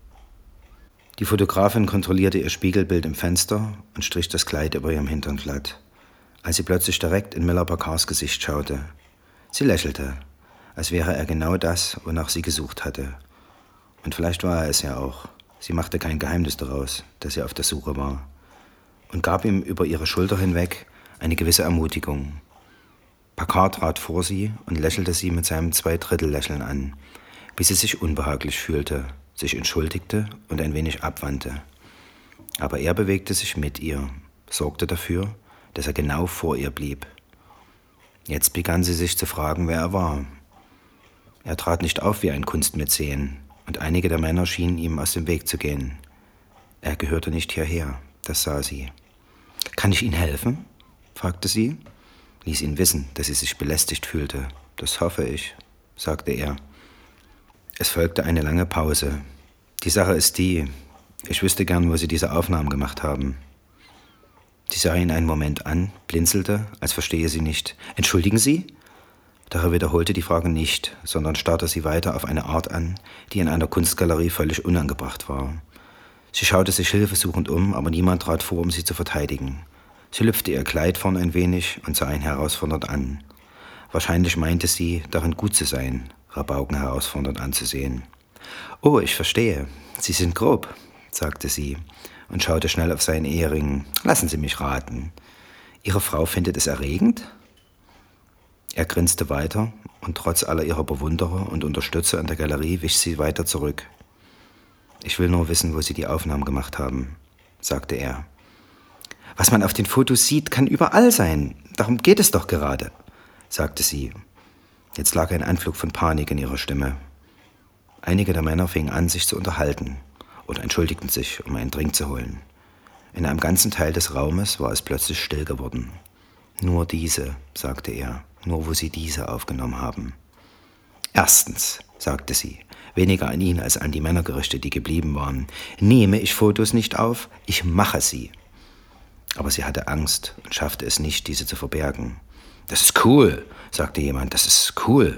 Die Fotografin kontrollierte ihr Spiegelbild im Fenster und strich das Kleid über ihrem Hintern glatt, als sie plötzlich direkt in Miller Packards Gesicht schaute. Sie lächelte, als wäre er genau das, wonach sie gesucht hatte. Und vielleicht war er es ja auch. Sie machte kein Geheimnis daraus, dass sie auf der Suche war, und gab ihm über ihre Schulter hinweg eine gewisse Ermutigung. Packard trat vor sie und lächelte sie mit seinem Zweidrittellächeln an, bis sie sich unbehaglich fühlte, sich entschuldigte und ein wenig abwandte. Aber er bewegte sich mit ihr, sorgte dafür, dass er genau vor ihr blieb. Jetzt begann sie sich zu fragen, wer er war. Er trat nicht auf wie ein Kunstmäzen, und einige der Männer schienen ihm aus dem Weg zu gehen. Er gehörte nicht hierher, das sah sie. »Kann ich Ihnen helfen?« fragte sie, ließ ihn wissen, dass sie sich belästigt fühlte. »Das hoffe ich«, sagte er. Es folgte eine lange Pause. »Die Sache ist die, ich wüsste gern, wo Sie diese Aufnahmen gemacht haben.« Sie sah ihn einen Moment an, blinzelte, als verstehe sie nicht. »Entschuldigen Sie?« Doch er wiederholte die Frage nicht, sondern starrte sie weiter auf eine Art an, die in einer Kunstgalerie völlig unangebracht war. Sie schaute sich hilfesuchend um, aber niemand trat vor, um sie zu verteidigen. Sie lüpfte ihr Kleid vorn ein wenig und sah ihn herausfordernd an. Wahrscheinlich meinte sie, darin gut zu sein, Rabauken herausfordernd anzusehen. »Oh, ich verstehe. Sie sind grob«, sagte sie und schaute schnell auf seinen Ehering. »Lassen Sie mich raten. Ihre Frau findet es erregend?« Er grinste weiter und trotz aller ihrer Bewunderer und Unterstützer in der Galerie wich sie weiter zurück. »Ich will nur wissen, wo Sie die Aufnahmen gemacht haben«, sagte er. »Was man auf den Fotos sieht, kann überall sein. Darum geht es doch gerade«, sagte sie. Jetzt lag ein Anflug von Panik in ihrer Stimme. Einige der Männer fingen an, sich zu unterhalten oder entschuldigten sich, um einen Drink zu holen. In einem ganzen Teil des Raumes war es plötzlich still geworden. »Nur diese«, sagte er, »nur wo Sie diese aufgenommen haben.« »Erstens«, sagte sie, weniger an ihn als an die Männer gerichtet, die geblieben waren, »nehme ich Fotos nicht auf, ich mache sie.« Aber sie hatte Angst und schaffte es nicht, diese zu verbergen. »Das ist cool«, sagte jemand, »das ist cool.«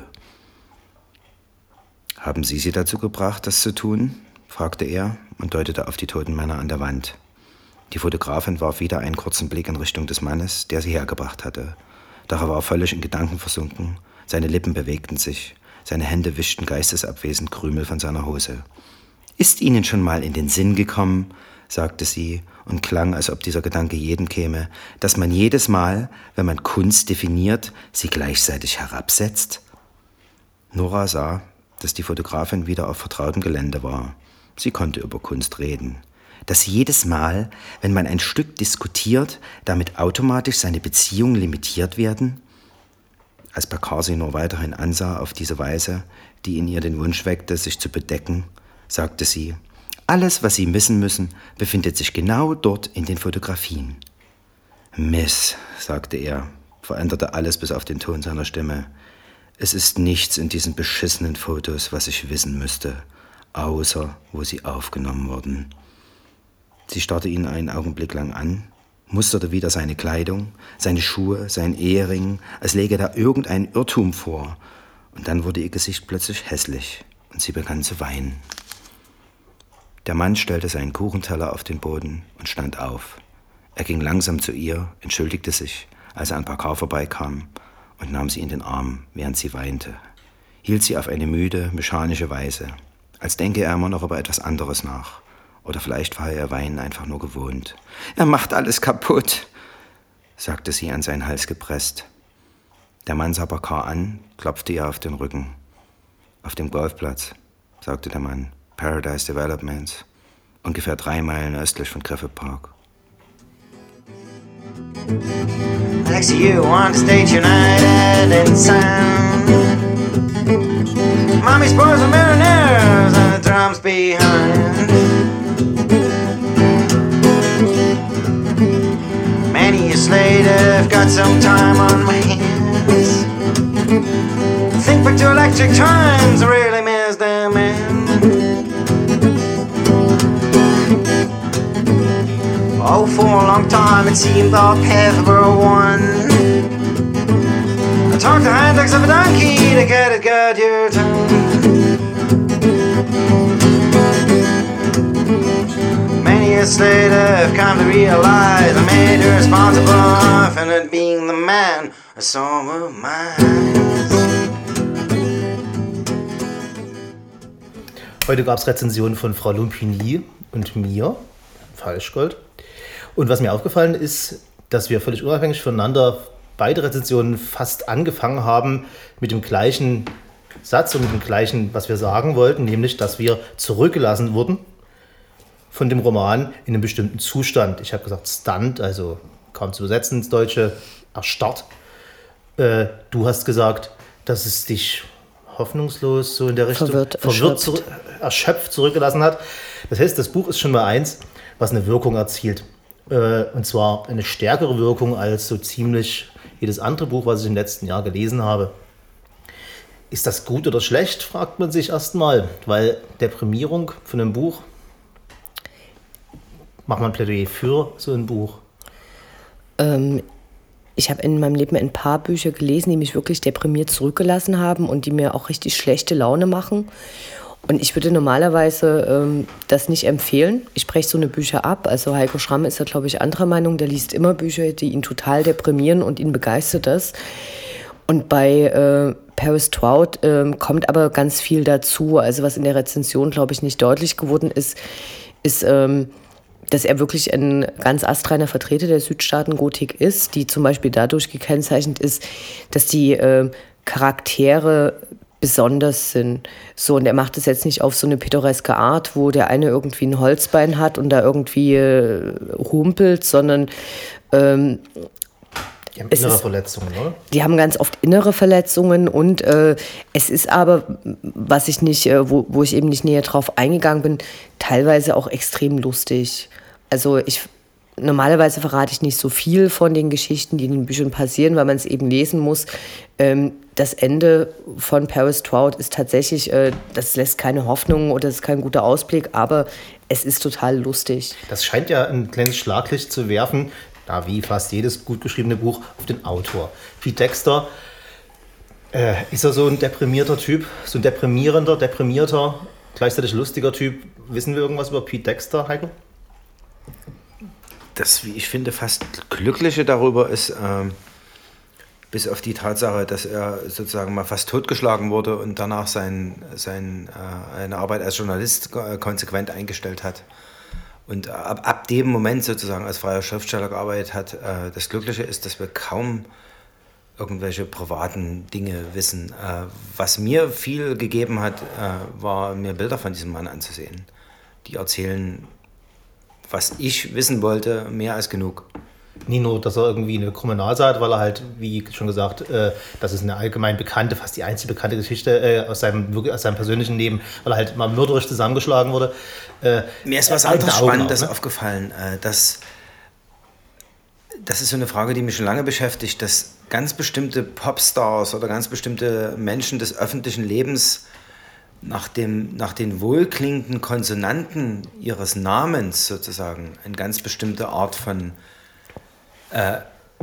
»Haben Sie sie dazu gebracht, das zu tun?«, fragte er und deutete auf die toten Männer an der Wand. Die Fotografin warf wieder einen kurzen Blick in Richtung des Mannes, der sie hergebracht hatte. Doch er war völlig in Gedanken versunken, seine Lippen bewegten sich, seine Hände wischten geistesabwesend Krümel von seiner Hose. »Ist Ihnen schon mal in den Sinn gekommen«, sagte sie und klang, als ob dieser Gedanke jedem käme, »dass man jedes Mal, wenn man Kunst definiert, sie gleichzeitig herabsetzt?« Nora sah, dass die Fotografin wieder auf vertrautem Gelände war. Sie konnte über Kunst reden. Dass jedes Mal, wenn man ein Stück diskutiert, damit automatisch seine Beziehungen limitiert werden? Als Packard sie nur weiterhin ansah auf diese Weise, die in ihr den Wunsch weckte, sich zu bedecken, sagte sie, »Alles, was Sie wissen müssen, befindet sich genau dort in den Fotografien.« »Miss«, sagte er, veränderte alles bis auf den Ton seiner Stimme, »es ist nichts in diesen beschissenen Fotos, was ich wissen müsste, außer wo sie aufgenommen wurden.« Sie starrte ihn einen Augenblick lang an, musterte wieder seine Kleidung, seine Schuhe, seinen Ehering, als läge da irgendein Irrtum vor. Und dann wurde ihr Gesicht plötzlich hässlich und sie begann zu weinen. Der Mann stellte seinen Kuchenteller auf den Boden und stand auf. Er ging langsam zu ihr, entschuldigte sich, als er an Packard vorbeikam und nahm sie in den Arm, während sie weinte. Hielt sie auf eine müde, mechanische Weise, als denke er immer noch über etwas anderes nach. Oder vielleicht war er Weinen einfach nur gewohnt. »Er macht alles kaputt«, sagte sie an seinen Hals gepresst. Der Mann sah Packard an, klopfte ihr auf den Rücken. »Auf dem Golfplatz«, sagte der Mann, »Paradise Developments, ungefähr drei Meilen östlich von Griffith Park.« Next to you on the stage united in sound. Mommy's boys are millionaires and the drums behind. Many years later, I've got some time on my hands. Think back to electric times, I really miss them, man. Oh, for a long time it seemed our path were one. I talked the hind legs of a donkey to get it, got your tongue. Many years later I've come to realize I made her responsible for not being the man I saw with my eyes. Heute gab es Rezensionen von Frau Lumpin Lee und mir, Falschgold. Und was mir aufgefallen ist, dass wir völlig unabhängig voneinander beide Rezensionen fast angefangen haben mit dem gleichen Satz und mit dem gleichen, was wir sagen wollten, nämlich, dass wir zurückgelassen wurden von dem Roman in einem bestimmten Zustand. Ich habe gesagt Stunt, also kaum zu übersetzen ins Deutsche, erstarrt. Äh, du hast gesagt, dass es dich hoffnungslos so in der Richtung verwirrt, verwirrt erschöpft. Zurück, erschöpft zurückgelassen hat. Das heißt, das Buch ist schon mal eins, was eine Wirkung erzielt. Und zwar eine stärkere Wirkung als so ziemlich jedes andere Buch, was ich im letzten Jahr gelesen habe. Ist das gut oder schlecht, fragt man sich erstmal, weil Deprimierung von einem Buch, macht man Plädoyer für so ein Buch? Ähm, ich habe in meinem Leben ein paar Bücher gelesen, die mich wirklich deprimiert zurückgelassen haben und die mir auch richtig schlechte Laune machen. Und ich würde normalerweise ähm, das nicht empfehlen. Ich breche so eine Bücher ab. Also Heiko Schramm ist ja, glaube ich, anderer Meinung. Der liest immer Bücher, die ihn total deprimieren und ihn begeistert das. Und bei äh, Paris Trout äh, kommt aber ganz viel dazu. Also was in der Rezension, glaube ich, nicht deutlich geworden ist, ist, ähm, dass er wirklich ein ganz astreiner Vertreter der Südstaaten-Gotik ist, die zum Beispiel dadurch gekennzeichnet ist, dass die äh, Charaktere besonders sind. So, und er macht es jetzt nicht auf so eine pittoreske Art, wo der eine irgendwie ein Holzbein hat und da irgendwie äh, humpelt, sondern ähm, die haben innere ist, Verletzungen, oder? Die haben ganz oft innere Verletzungen und äh, es ist aber, was ich nicht, äh, wo, wo ich eben nicht näher drauf eingegangen bin, teilweise auch extrem lustig. Also ich normalerweise verrate ich nicht so viel von den Geschichten, die in den Büchern passieren, weil man es eben lesen muss. Ähm, das Ende von Paris Trout ist tatsächlich, äh, das lässt keine Hoffnung oder das ist kein guter Ausblick, aber es ist total lustig. Das scheint ja ein kleines Schlaglicht zu werfen, da wie fast jedes gut geschriebene Buch, auf den Autor. Pete Dexter, äh, ist er so ein deprimierter Typ, so ein deprimierender, deprimierter, gleichzeitig lustiger Typ? Wissen wir irgendwas über Pete Dexter, Heiko? Das, wie ich finde, fast Glückliche darüber ist, ähm, bis auf die Tatsache, dass er sozusagen mal fast totgeschlagen wurde und danach sein, sein, äh, eine Arbeit als Journalist konsequent eingestellt hat. Und ab, ab dem Moment sozusagen als freier Schriftsteller gearbeitet hat. Äh, das Glückliche ist, dass wir kaum irgendwelche privaten Dinge wissen. Äh, was mir viel gegeben hat, äh, war mir Bilder von diesem Mann anzusehen. Die erzählen, was ich wissen wollte, mehr als genug. Nie nur, dass er irgendwie eine Kriminalseite hat, weil er halt, wie schon gesagt, äh, das ist eine allgemein bekannte, fast die einzige bekannte Geschichte äh, aus, seinem, aus seinem persönlichen Leben, weil er halt mal mörderisch zusammengeschlagen wurde. Äh, Mir ist was anderes Spannendes ne? aufgefallen. Äh, dass, das ist so eine Frage, die mich schon lange beschäftigt, dass ganz bestimmte Popstars oder ganz bestimmte Menschen des öffentlichen Lebens nach, dem, nach den wohlklingenden Konsonanten ihres Namens sozusagen eine ganz bestimmte Art von äh,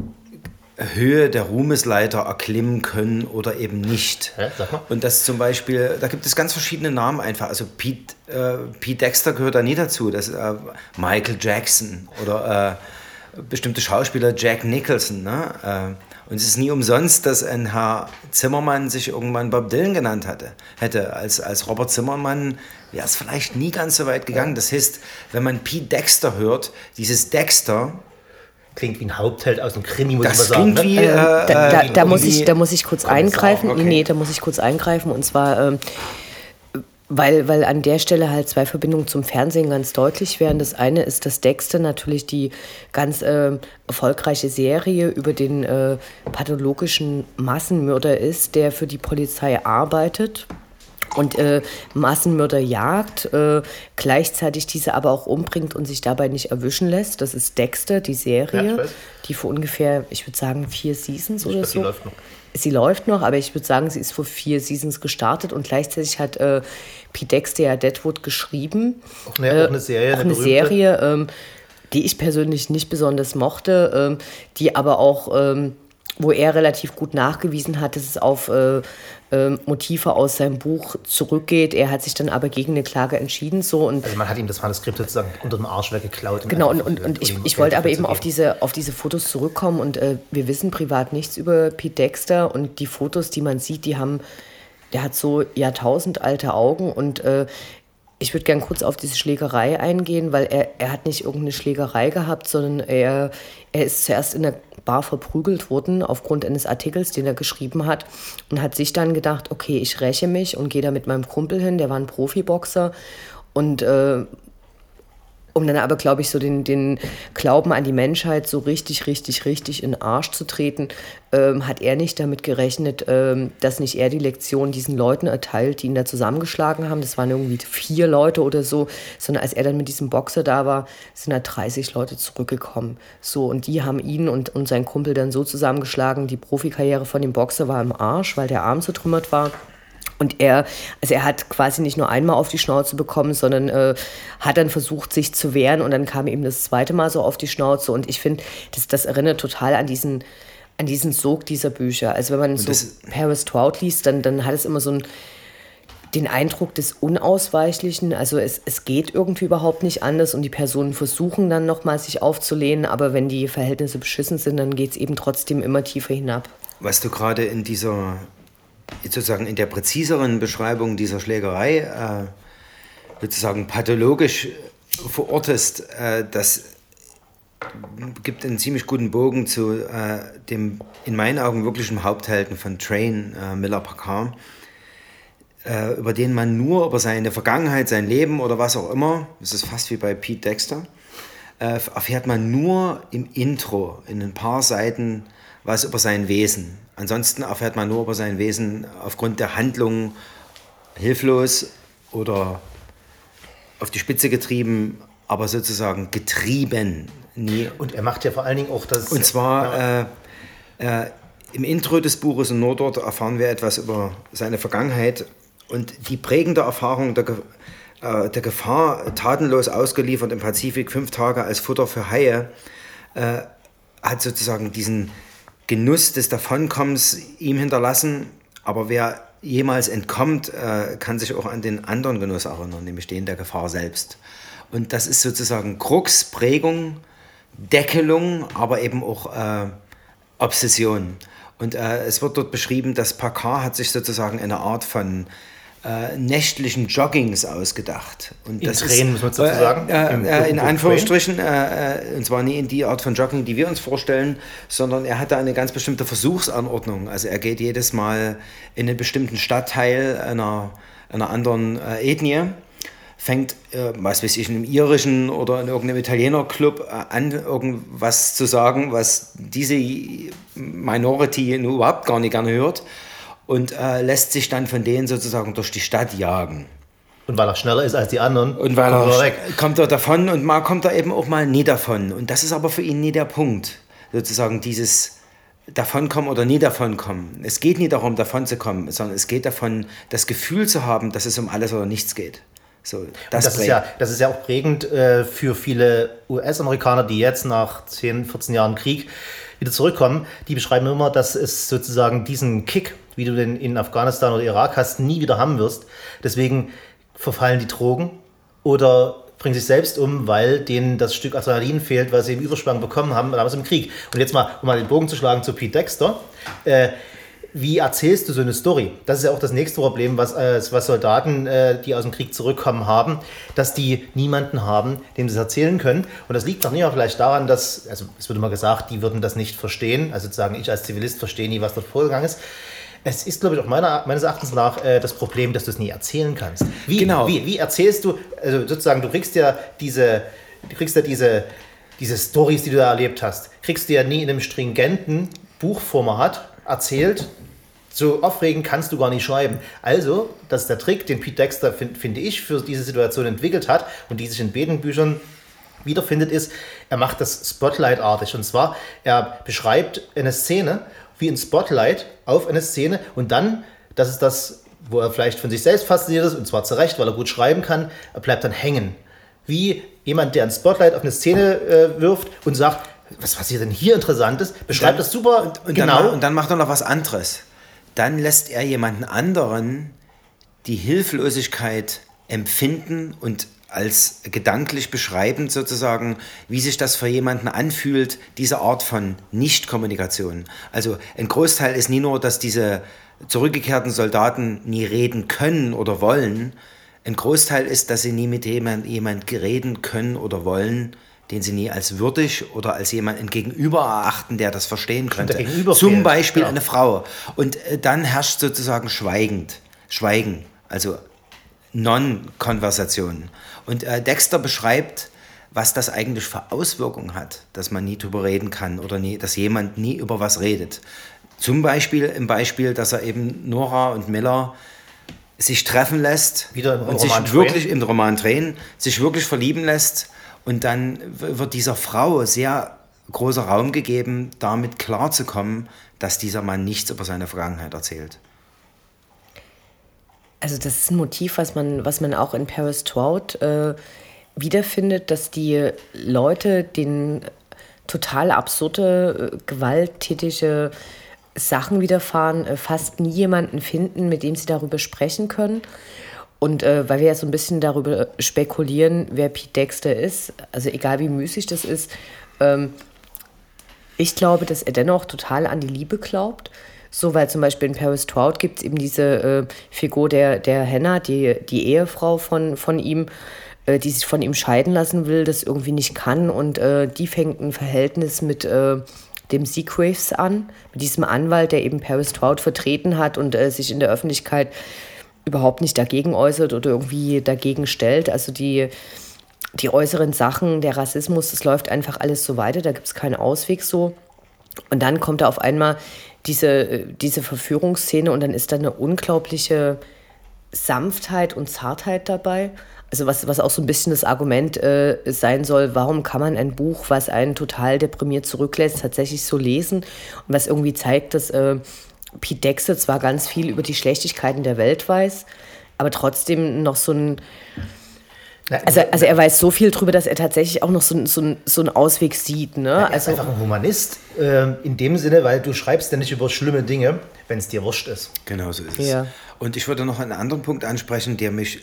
Höhe der Ruhmesleiter erklimmen können oder eben nicht. Ja, sag mal. Und das zum Beispiel, da gibt es ganz verschiedene Namen einfach. Also Pete, äh, Pete Dexter gehört da nie dazu. Das ist äh, Michael Jackson oder äh, bestimmte Schauspieler, Jack Nicholson. Ne? Äh, und es ist nie umsonst, dass ein Herr Zimmermann sich irgendwann Bob Dylan genannt hatte. Hätte. Als, als Robert Zimmermann wäre es vielleicht nie ganz so weit gegangen. Das heißt, wenn man Pete Dexter hört, dieses Dexter klingt wie ein Hauptheld aus einem Krimi, muss das ich mal sagen. Wie, ne? äh, da, da, da, muss ich, da muss ich kurz Kommissar, eingreifen. okay. Nee, da muss ich kurz eingreifen. Und zwar, ähm, weil, weil an der Stelle halt zwei Verbindungen zum Fernsehen ganz deutlich werden. Das eine ist, dass Dexter natürlich die ganz äh, erfolgreiche Serie über den äh, pathologischen Massenmörder ist, der für die Polizei arbeitet und äh, Massenmörder jagt, äh, gleichzeitig diese aber auch umbringt und sich dabei nicht erwischen lässt. Das ist Dexter, die Serie, ja, die vor ungefähr, ich würde sagen, vier Seasons ich oder glaub, so. Die läuft noch. Sie läuft noch, aber ich würde sagen, sie ist vor vier Seasons gestartet und gleichzeitig hat äh, Pete Dexter ja Deadwood geschrieben. Auch eine, äh, auch eine Serie, auch eine, eine Serie, ähm, die ich persönlich nicht besonders mochte, ähm, die aber auch, ähm, wo er relativ gut nachgewiesen hat, dass es auf äh, äh, Motive aus seinem Buch zurückgeht. Er hat sich dann aber gegen eine Klage entschieden. So, und also man hat ihm das Manuskript sozusagen unter dem Arsch weggeklaut. Genau, und, und, und ich, ich wollte aber eben auf diese, auf diese Fotos zurückkommen und äh, wir wissen privat nichts über Pete Dexter und die Fotos, die man sieht, die haben, der hat so jahrtausendalte Augen und äh, ich würde gern kurz auf diese Schlägerei eingehen, weil er, er hat nicht irgendeine Schlägerei gehabt, sondern er, er ist zuerst in der Bar verprügelt worden aufgrund eines Artikels, den er geschrieben hat und hat sich dann gedacht, okay, ich räche mich und gehe da mit meinem Kumpel hin, der war ein Profiboxer und äh, um dann aber, glaube ich, so den, den Glauben an die Menschheit so richtig, richtig, richtig in den Arsch zu treten, ähm, hat er nicht damit gerechnet, ähm, dass nicht er die Lektion diesen Leuten erteilt, die ihn da zusammengeschlagen haben. Das waren irgendwie vier Leute oder so, sondern als er dann mit diesem Boxer da war, sind da dreißig Leute zurückgekommen. So, und die haben ihn und, und seinen Kumpel dann so zusammengeschlagen, die Profikarriere von dem Boxer war im Arsch, weil der Arm zertrümmert war. Und er, also er hat quasi nicht nur einmal auf die Schnauze bekommen, sondern äh, hat dann versucht, sich zu wehren und dann kam ihm das zweite Mal so auf die Schnauze. Und ich finde, das, das erinnert total an diesen, an diesen Sog dieser Bücher. Also wenn man so Paris Trout liest, dann, dann hat es immer so ein, den Eindruck des Unausweichlichen, also es, es geht irgendwie überhaupt nicht anders und die Personen versuchen dann nochmal sich aufzulehnen, aber wenn die Verhältnisse beschissen sind, dann geht es eben trotzdem immer tiefer hinab. Was du gerade in dieser, sozusagen in der präziseren Beschreibung dieser Schlägerei äh, sozusagen pathologisch verortest, äh, das gibt einen ziemlich guten Bogen zu äh, dem in meinen Augen wirklichen Haupthelden von Train, äh, Miller Packard, äh, über den man nur über seine Vergangenheit, sein Leben oder was auch immer, das ist fast wie bei Pete Dexter, äh, erfährt man nur im Intro, in ein paar Seiten, was über sein Wesen. Ansonsten erfährt man nur über sein Wesen aufgrund der Handlung hilflos oder auf die Spitze getrieben, aber sozusagen getrieben. Nie. Und er macht ja vor allen Dingen auch das... Und zwar ja. äh, äh, im Intro des Buches und nur dort erfahren wir etwas über seine Vergangenheit und die prägende Erfahrung der, äh, der Gefahr, tatenlos ausgeliefert im Pazifik, fünf Tage als Futter für Haie, äh, hat sozusagen diesen Genuss des Davonkommens ihm hinterlassen, aber wer jemals entkommt, äh, kann sich auch an den anderen Genuss erinnern, nämlich den der Gefahr selbst. Und das ist sozusagen Krux, Prägung, Deckelung, aber eben auch äh, Obsession. Und äh, es wird dort beschrieben, dass Packard hat sich sozusagen eine Art von äh, nächtlichen Joggings ausgedacht. Und in das Tränen, ist, muss man dazu sagen. Äh, Im, äh, in im Anführungsstrichen, äh, und zwar nie in die Art von Jogging, die wir uns vorstellen, sondern er hat da eine ganz bestimmte Versuchsanordnung. Also er geht jedes Mal in einen bestimmten Stadtteil einer, einer anderen äh, Ethnie, fängt, äh, was weiß ich, in einem irischen oder in irgendeinem Italiener-Club äh, an, irgendwas zu sagen, was diese Minority überhaupt gar nicht gerne hört und äh, lässt sich dann von denen sozusagen durch die Stadt jagen. Und weil er schneller ist als die anderen, und weil kommt er, er weg. kommt er davon und mal kommt er eben auch mal nie davon. Und das ist aber für ihn nie der Punkt, sozusagen dieses Davonkommen oder nie davonkommen. Es geht nie darum, davon zu kommen, sondern es geht davon, das Gefühl zu haben, dass es um alles oder nichts geht. So, das, das, ist ja, das ist ja auch prägend äh, für viele U S-Amerikaner, die jetzt nach zehn, vierzehn Jahren Krieg wieder zurückkommen. Die beschreiben immer, dass es sozusagen diesen Kick, wie du den in Afghanistan oder Irak hast, nie wieder haben wirst. Deswegen verfallen die Drogen oder bringen sich selbst um, weil denen das Stück Adrenalin fehlt, weil sie im Überschwang bekommen haben damals im Krieg. Und jetzt mal, um mal den Bogen zu schlagen zu Pete Dexter, äh, wie erzählst du so eine Story? Das ist ja auch das nächste Problem, was, äh, was Soldaten, äh, die aus dem Krieg zurückkommen, haben, dass die niemanden haben, dem sie es erzählen können. Und das liegt noch nicht mal vielleicht daran, dass, also es wird immer gesagt, die würden das nicht verstehen. Also sozusagen ich als Zivilist verstehe nie, was dort vorgegangen ist. Es ist, glaube ich, auch meiner, meines Erachtens nach äh, das Problem, dass du es nie erzählen kannst. Wie, genau. wie, wie erzählst du, also sozusagen, du kriegst ja diese, du kriegst ja diese, diese Storys, die du da erlebt hast, kriegst du ja nie in einem stringenten Buchformat erzählt. So aufregend kannst du gar nicht schreiben. Also, das ist der Trick, den Pete Dexter, find, finde ich, für diese Situation entwickelt hat und die sich in beiden Büchern wiederfindet, ist, er macht das Spotlight-artig. Und zwar, er beschreibt eine Szene wie ein Spotlight auf eine Szene und dann, das ist das, wo er vielleicht von sich selbst fasziniert ist, und zwar zu Recht, weil er gut schreiben kann, er bleibt dann hängen. Wie jemand, der ein Spotlight auf eine Szene äh, wirft und sagt, was passiert denn hier Interessantes, beschreibt dann, das super und, und genau. Dann, und dann macht er noch was anderes. Dann lässt er jemanden anderen die Hilflosigkeit empfinden und als gedanklich beschreibend sozusagen, wie sich das für jemanden anfühlt, diese Art von Nichtkommunikation. Also ein Großteil ist nie nur, dass diese zurückgekehrten Soldaten nie reden können oder wollen. Ein Großteil ist, dass sie nie mit jemand, jemand reden können oder wollen, den sie nie als würdig oder als jemanden gegenüber erachten, der das verstehen könnte. Zum fehlt. Beispiel ja. Eine Frau. Und äh, dann herrscht sozusagen schweigend, Schweigen, also Non-Konversation. Und äh, Dexter beschreibt, was das eigentlich für Auswirkungen hat, dass man nie drüber reden kann oder nie, dass jemand nie über was redet. Zum Beispiel im Beispiel, dass er eben Nora und Miller sich treffen lässt Wieder im und sich Roman wirklich im Roman drehen, sich wirklich verlieben lässt. Und dann wird dieser Frau sehr großer Raum gegeben, damit klarzukommen, dass dieser Mann nichts über seine Vergangenheit erzählt. Also das ist ein Motiv, was man, was man auch in Paris Trout äh, wiederfindet, dass die Leute den total absurde, gewalttätige Sachen widerfahren, äh, fast nie jemanden finden, mit dem sie darüber sprechen können. Und äh, weil wir ja so ein bisschen darüber spekulieren, wer Pete Dexter ist, also egal wie müßig das ist, ähm, ich glaube, dass er dennoch total an die Liebe glaubt. So, weil zum Beispiel in Paris Trout gibt es eben diese äh, Figur der, der Hannah, die, die Ehefrau von, von ihm, äh, die sich von ihm scheiden lassen will, das irgendwie nicht kann. Und äh, die fängt ein Verhältnis mit äh, dem Seagraves an, mit diesem Anwalt, der eben Paris Trout vertreten hat und äh, sich in der Öffentlichkeit überhaupt nicht dagegen äußert oder irgendwie dagegen stellt. Also die, die äußeren Sachen, der Rassismus, das läuft einfach alles so weiter, da gibt es keinen Ausweg so. Und dann kommt da auf einmal diese, diese Verführungsszene und dann ist da eine unglaubliche Sanftheit und Zartheit dabei. Also was, was auch so ein bisschen das Argument äh, sein soll, warum kann man ein Buch, was einen total deprimiert zurücklässt, tatsächlich so lesen und was irgendwie zeigt, dass äh, Pete Dexter zwar ganz viel über die Schlechtigkeiten der Welt weiß, aber trotzdem noch so ein... Also, also er weiß so viel drüber, dass er tatsächlich auch noch so, so, so einen Ausweg sieht. Ne? Er ist also, einfach ein Humanist, äh, in dem Sinne, weil du schreibst ja nicht über schlimme Dinge, wenn es dir wurscht ist. Genau so ist es. Ja. Und ich würde noch einen anderen Punkt ansprechen, der mich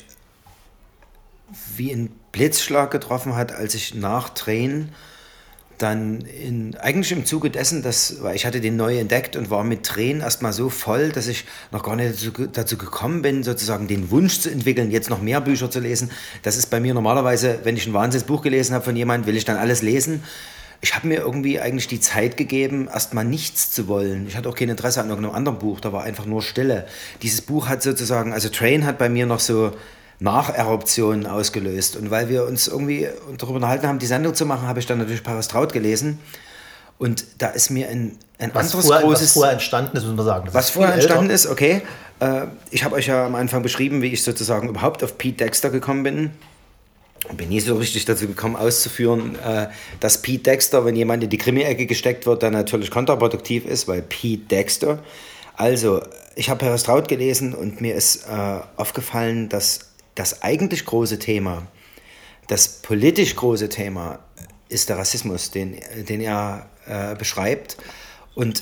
wie ein Blitzschlag getroffen hat, als ich nach Tränen dann in, eigentlich im Zuge dessen, dass, weil ich hatte den neu entdeckt und war mit Tränen erstmal so voll, dass ich noch gar nicht dazu, dazu gekommen bin, sozusagen den Wunsch zu entwickeln, jetzt noch mehr Bücher zu lesen. Das ist bei mir normalerweise, wenn ich ein Wahnsinnsbuch gelesen habe von jemandem, will ich dann alles lesen. Ich habe mir irgendwie eigentlich die Zeit gegeben, erstmal nichts zu wollen. Ich hatte auch kein Interesse an irgendeinem anderen Buch, da war einfach nur Stille. Dieses Buch hat sozusagen, also Train hat bei mir noch so Nacheruptionen ausgelöst. Und weil wir uns irgendwie darüber unterhalten haben, die Sendung zu machen, habe ich dann natürlich Paris Trout gelesen. Und da ist mir ein, ein was anderes vorher, großes... Was vorher entstanden ist, muss man sagen. Das was ist vorher viel entstanden älter. ist, okay. Äh, ich habe euch ja am Anfang beschrieben, wie ich sozusagen überhaupt auf Pete Dexter gekommen bin. Und bin nie so richtig dazu gekommen, auszuführen, äh, dass Pete Dexter, wenn jemand in die Krimi-Ecke gesteckt wird, dann natürlich kontraproduktiv ist, weil Pete Dexter. Also, ich habe Paris Trout gelesen und mir ist äh, aufgefallen, dass das eigentlich große Thema, das politisch große Thema ist der Rassismus, den, den er äh, beschreibt. Und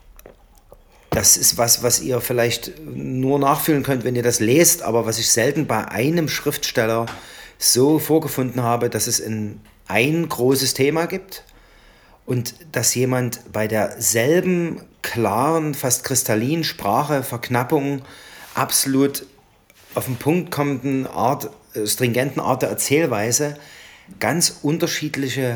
das ist was, was ihr vielleicht nur nachfühlen könnt, wenn ihr das lest, aber was ich selten bei einem Schriftsteller so vorgefunden habe, dass es ein, ein großes Thema gibt und dass jemand bei derselben klaren, fast kristallinen Sprache, Verknappung, absolut auf den Punkt kommenden Art, stringenten Art der Erzählweise ganz unterschiedliche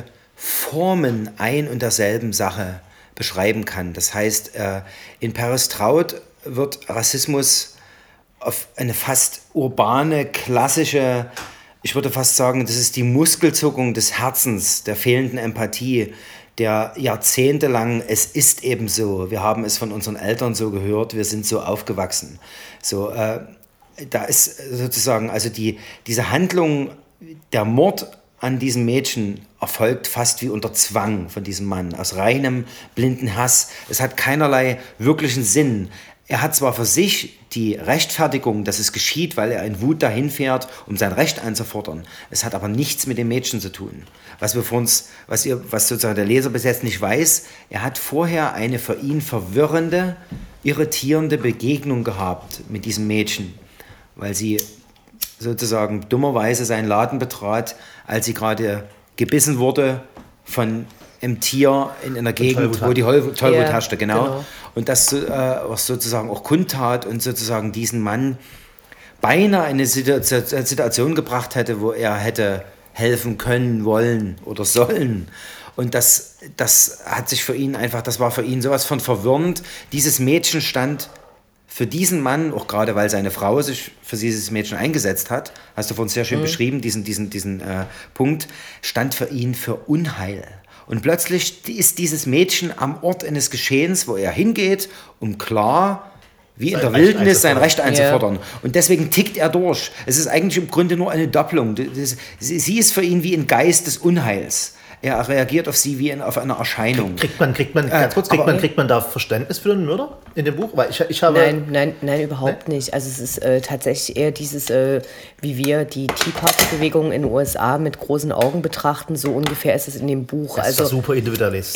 Formen ein und derselben Sache beschreiben kann. Das heißt, in Paris Trout wird Rassismus auf eine fast urbane, klassische, ich würde fast sagen, das ist die Muskelzuckung des Herzens, der fehlenden Empathie, der jahrzehntelang, es ist eben so, wir haben es von unseren Eltern so gehört, wir sind so aufgewachsen. So, äh, da ist sozusagen, also die, diese Handlung, der Mord an diesem Mädchen erfolgt fast wie unter Zwang von diesem Mann, aus reinem blinden Hass. Es hat keinerlei wirklichen Sinn. Er hat zwar für sich die Rechtfertigung, dass es geschieht, weil er in Wut dahin fährt, um sein Recht einzufordern. Es hat aber nichts mit dem Mädchen zu tun. Was wir vor uns, was ihr, was sozusagen der Leser bis jetzt nicht weiß, er hat vorher eine für ihn verwirrende, irritierende Begegnung gehabt mit diesem Mädchen, weil sie sozusagen dummerweise seinen Laden betrat, als sie gerade gebissen wurde von einem Tier in einer Gegend, wo die Tollwut ja, herrschte, genau. genau. Und das äh, sozusagen auch kundtat und sozusagen diesen Mann beinahe in eine Situation gebracht hätte, wo er hätte helfen können, wollen oder sollen. Und das, das hat sich für ihn einfach, das war für ihn sowas von verwirrend. Dieses Mädchen stand für diesen Mann, auch gerade weil seine Frau sich für dieses Mädchen eingesetzt hat, hast du vorhin sehr schön mhm. beschrieben, diesen, diesen, diesen äh, Punkt, stand für ihn für Unheil. Und plötzlich ist dieses Mädchen am Ort eines Geschehens, wo er hingeht, um klar, wie sein in der Recht Wildnis, sein Recht einzufordern. Ja. Und deswegen tickt er durch. Es ist eigentlich im Grunde nur eine Doppelung. Das, sie ist für ihn wie ein Geist des Unheils. Er reagiert auf sie wie in, auf eine Erscheinung. Kriegt man, kriegt man, ganz kurz, kriegt man, kriegt man da Verständnis für den Mörder in dem Buch? Weil ich, ich habe nein, nein, nein, überhaupt nein? nicht. Also es ist äh, tatsächlich eher dieses, äh, wie wir die Tea Party-Bewegung in den U S A mit großen Augen betrachten, so ungefähr ist es in dem Buch. Das also ist super Individualist. Er,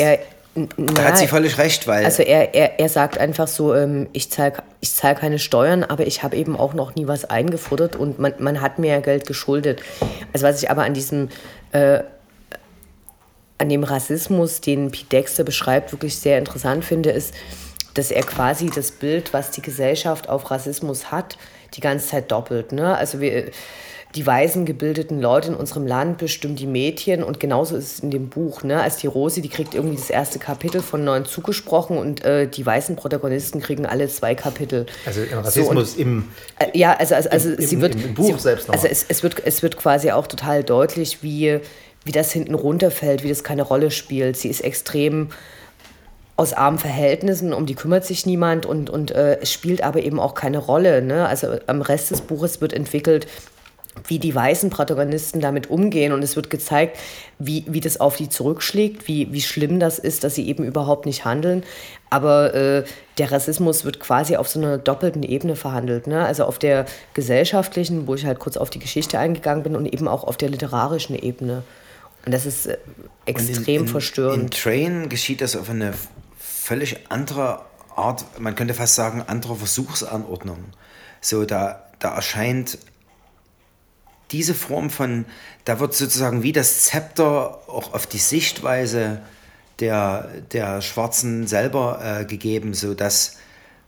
Da hat sie völlig recht, weil... Also er, er, er sagt einfach so, ähm, ich zahle ich zahl keine Steuern, aber ich habe eben auch noch nie was eingefordert und man, man hat mir ja Geld geschuldet. Also was ich aber an diesem, äh, an dem Rassismus, den Pete Dexter beschreibt, wirklich sehr interessant finde, ist, dass er quasi das Bild, was die Gesellschaft auf Rassismus hat, die ganze Zeit doppelt. Ne? Also wir... Die weisen gebildeten Leute in unserem Land bestimmen die Mädchen und genauso ist es in dem Buch. Ne? Als die Rosi, die kriegt irgendwie das erste Kapitel von neun zugesprochen und äh, die weißen Protagonisten kriegen alle zwei Kapitel. Also im Rassismus so, und, im äh, ja, also, also, also im, sie im, wird, im Buch sie, selbst noch. Also es, es, wird, es wird quasi auch total deutlich, wie, wie das hinten runterfällt, wie das keine Rolle spielt. Sie ist extrem aus armen Verhältnissen, um die kümmert sich niemand und, und äh, es spielt aber eben auch keine Rolle. Ne? Also am Rest des Buches wird entwickelt, wie die weißen Protagonisten damit umgehen und es wird gezeigt, wie, wie das auf die zurückschlägt, wie, wie schlimm das ist, dass sie eben überhaupt nicht handeln. Aber äh, der Rassismus wird quasi auf so einer doppelten Ebene verhandelt. Ne? Also auf der gesellschaftlichen, wo ich halt kurz auf die Geschichte eingegangen bin und eben auch auf der literarischen Ebene. Und das ist äh, extrem in, in, verstörend. In Train geschieht das auf eine völlig andere Art, man könnte fast sagen, andere Versuchsanordnung. So, da, da erscheint diese Form von, da wird sozusagen wie das Zepter auch auf die Sichtweise der, der Schwarzen selber äh, gegeben, sodass